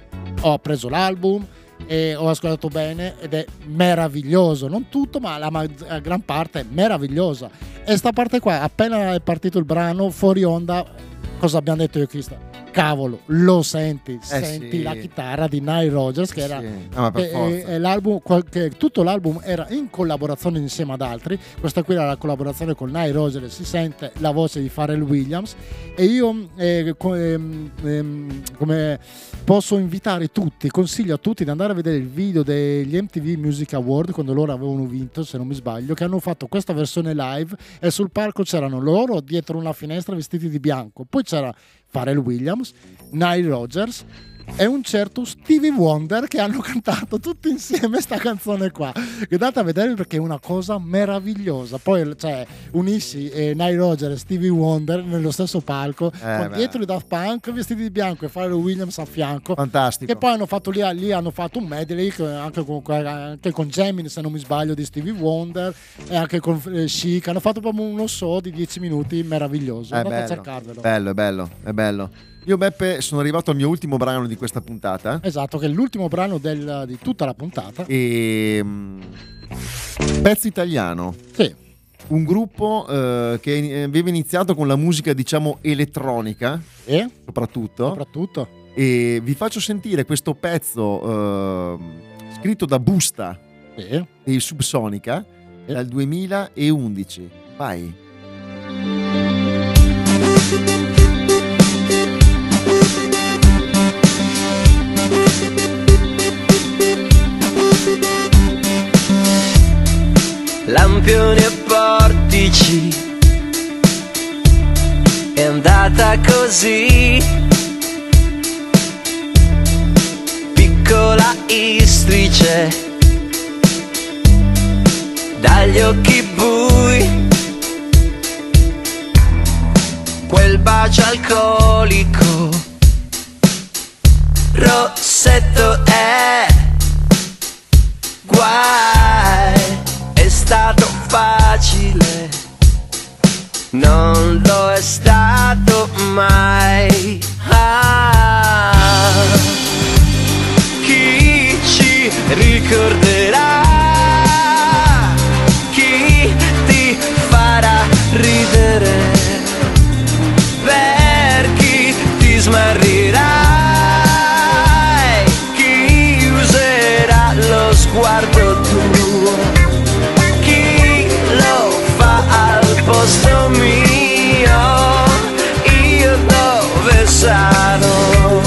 ho preso l'album e ho ascoltato bene ed è meraviglioso, non tutto ma la, ma- la gran parte è meravigliosa. E sta parte qua, appena è partito il brano fuori onda, cosa abbiamo detto io e Cristian? Cavolo, lo senti, senti sì. la chitarra di Nile Rodgers, che era Sì. Ah, ma per eh, forza. eh, l'album, qualche- tutto l'album era in collaborazione insieme ad altri. Questa qui era la collaborazione con Nile Rodgers, si sente la voce di Pharrell Williams. E io eh, co- ehm, ehm, come posso invitare tutti, consiglio a tutti di andare a vedere il video degli M T V Music Award, quando loro avevano vinto, se non mi sbaglio, che hanno fatto questa versione live, e sul palco c'erano loro dietro una finestra vestiti di bianco, poi c'era Pharrell Williams, Nile Rodgers e un certo Stevie Wonder, che hanno cantato tutti insieme sta canzone qua, che andate a vedere perché è una cosa meravigliosa. Poi cioè, unisci eh, Nile Rodgers e Stevie Wonder nello stesso palco, con beh. dietro i Daft Punk vestiti di bianco e Pharrell Williams a fianco. Fantastico. E poi hanno fatto lì, lì hanno fatto un medley che anche con, anche con Gemini, se non mi sbaglio, di Stevie Wonder, e anche con eh, Chic. Hanno fatto proprio uno show di dieci minuti meraviglioso. È Andate a bello, cercarvelo. bello, è bello, è bello. Io Beppe sono arrivato al mio ultimo brano di questa puntata. Esatto, che è l'ultimo brano del- di tutta la puntata. E mm, pezzo italiano. Sì. Un gruppo eh, che aveva iniziato con la musica, diciamo, elettronica, E soprattutto. soprattutto E vi faccio sentire questo pezzo eh, scritto da Busta sì. dei Subsonica Sì. dal duemilaundici. Vai. Lampioni e portici, è andata così. Piccola istrice, dagli occhi bui, quel bacio alcolico, rossetto è stato mai. Ah, chi ci ricorderà? Chi ti farà ridere? Per chi ti smarrirai? Chi userà lo sguardo tuo? Chi lo fa al posto mio? Io dove sarò?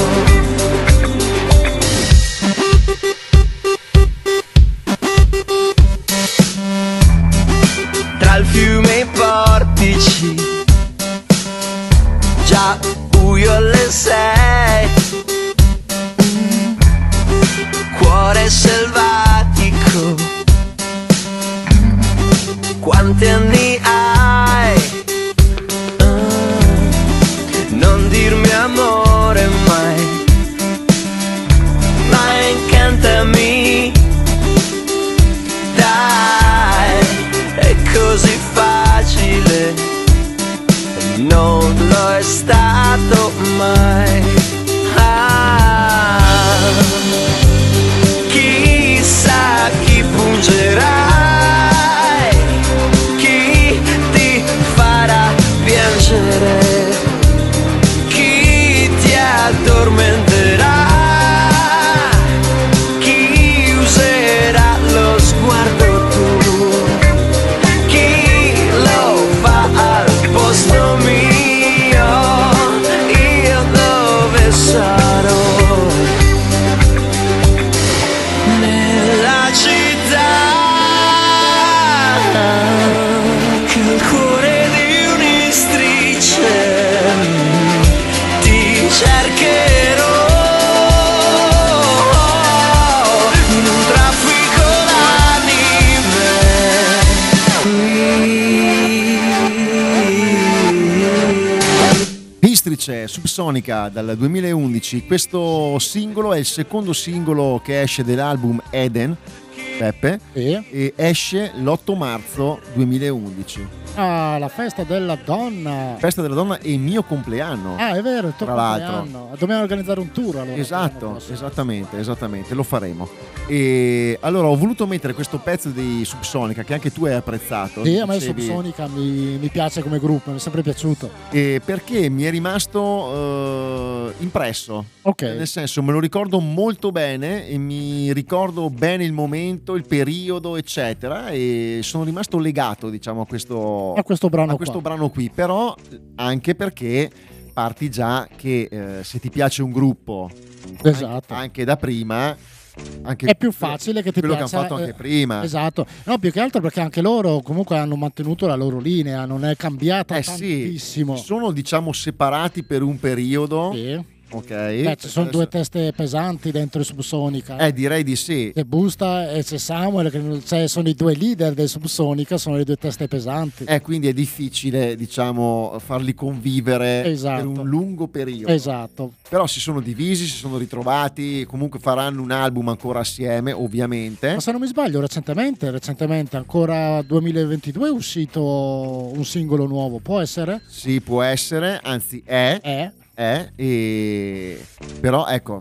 Tra il fiume e i portici, già buio alle sei, cuore selvatico, quanti anni hai? Ah, non dirmi amore mai, ma incantami, dai, è così facile, non lo è stato mai. Ah, chissà chi pungerai, chi ti farà piangere, chi ti addormenterà, chi userà lo sguardo tuo, chi lo fa al posto mio, io dove sarò? Nella città che il cuore di un'istrice, ti cercherò in un traffico d'anime. Istrice, Subsonica dal duemilaundici. Questo singolo è il secondo singolo che esce dell'album Eden, Peppe, Sì. e esce l'otto marzo duemilaundici. Ah, la festa della donna. Festa della donna e mio compleanno. Ah, è vero, il tuo Tra l'altro. compleanno. Dobbiamo organizzare un tour allora. l'anno Esatto, prossimo. esattamente, esattamente, lo faremo. E allora ho voluto mettere questo pezzo di Subsonica che anche tu hai apprezzato. Sì, a me dicevi, Subsonica mi, mi piace come gruppo, mi è sempre piaciuto. e perché mi è rimasto eh, impresso. Ok. Nel senso, me lo ricordo molto bene e mi ricordo bene il momento, il periodo, eccetera. E sono rimasto legato, diciamo, a questo, A questo brano a questo qua. brano qui. Però anche perché parti già che eh, se ti piace un gruppo, Esatto. anche, anche da prima, anche È più facile che ti quello piaccia, che hanno fatto anche eh, prima. Esatto. No, più che altro perché anche loro comunque hanno mantenuto la loro linea, non è cambiata Eh sì, tantissimo. sono diciamo separati per un periodo. Sì. Ok. Beh, ci sono Adesso- due teste pesanti dentro il Subsonica. Eh, direi di sì. C'è Busta e c'è Samuel, che non- cioè, sono i due leader del Subsonica, sono le due teste pesanti. Eh, quindi è difficile, diciamo, farli convivere Esatto. per un lungo periodo. Esatto. Però si sono divisi, si sono ritrovati, comunque faranno un album ancora assieme, ovviamente. Ma se non mi sbaglio, recentemente, recentemente, ancora duemilaventidue è uscito un singolo nuovo, può essere? Sì, può essere, anzi è, È. è, e... però ecco,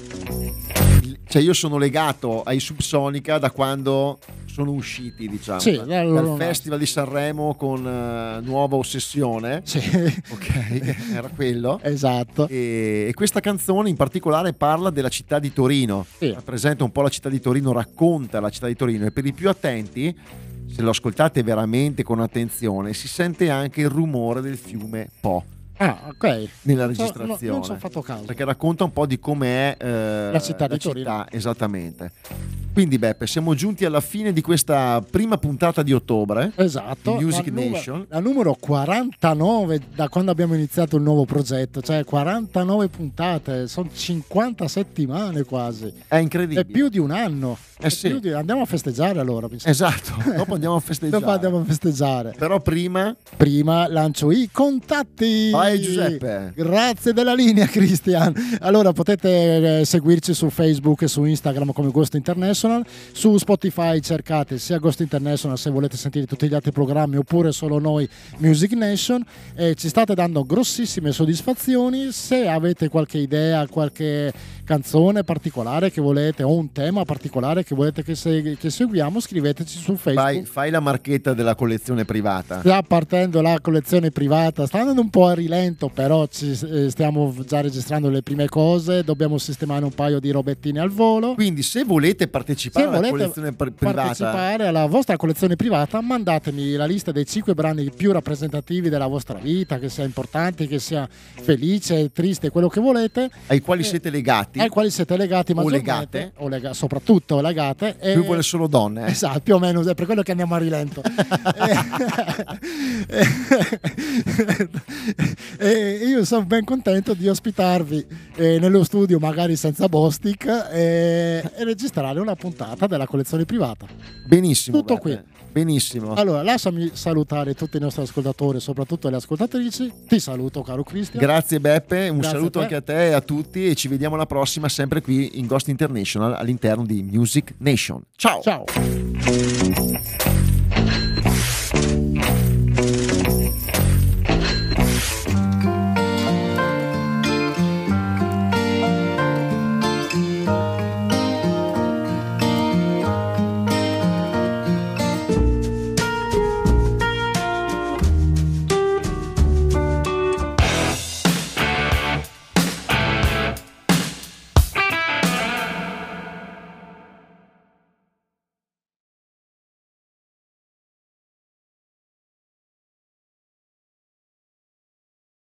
cioè io sono legato ai Subsonica da quando sono usciti, diciamo, Sì, dal dal loro Festival di Sanremo con eh, Nuova Ossessione. Sì. Ok, era quello. Esatto. E, e questa canzone in particolare parla della città di Torino. Sì. Rappresenta un po' la città di Torino, racconta la città di Torino, e per i più attenti, se lo ascoltate veramente con attenzione, si sente anche il rumore del fiume Po Ah, ok. nella Non so- registrazione. no- non ci ho fatto caso. Perché racconta un po' di com'è eh, La città di Torino. città, esattamente. Quindi Beppe, siamo giunti alla fine di questa prima puntata di ottobre. Esatto, di Music la numero- Nation. la numero quarantanove da quando abbiamo iniziato il nuovo progetto, cioè quarantanove puntate, sono cinquanta settimane quasi, È incredibile. è più di un anno. Eh È sì. più di- Andiamo a festeggiare allora. mi sa. Esatto, dopo andiamo a festeggiare. Dopo andiamo a festeggiare. Però prima Prima lancio i contatti. Vai, Giuseppe. Grazie della linea, Christian. Allora potete eh, seguirci su Facebook e su Instagram come Ghost International. International. Su Spotify cercate sia Ghost International se volete sentire tutti gli altri programmi, oppure solo noi Music Nation. E ci state dando grossissime soddisfazioni. Se avete qualche idea, qualche canzone particolare che volete o un tema particolare che volete che, se- che seguiamo, scriveteci su Facebook. Fai, fai la marchetta della collezione privata. Sta partendo la collezione privata, sta andando un po' a rilento, però ci, eh, stiamo già registrando le prime cose, dobbiamo sistemare un paio di robettine al volo. Quindi se volete partecipare Se alla volete collezione pri- privata, partecipare alla vostra collezione privata, mandatemi la lista dei cinque brani più rappresentativi della vostra vita, che sia importante, che sia felice, triste, quello che volete, ai quali Eh, siete legati, ai quali siete legati O maggiormente, legate. o lega- soprattutto legate. E- più vuole solo donne. eh. Esatto, più o meno, è per quello che andiamo a rilento. e, e io sono ben contento di ospitarvi eh, nello studio, magari senza Bostic, eh, e registrare una puntata della collezione privata. Benissimo. Tutto Beppe. qui. Benissimo. Allora, lasciami salutare tutti i nostri ascoltatori, soprattutto le ascoltatrici. Ti saluto, caro Cristian. Grazie Beppe, un Grazie saluto a te. anche a te e a tutti, e ci vediamo alla prossima sempre qui in Ghost International all'interno di Music Nation. Ciao. Ciao.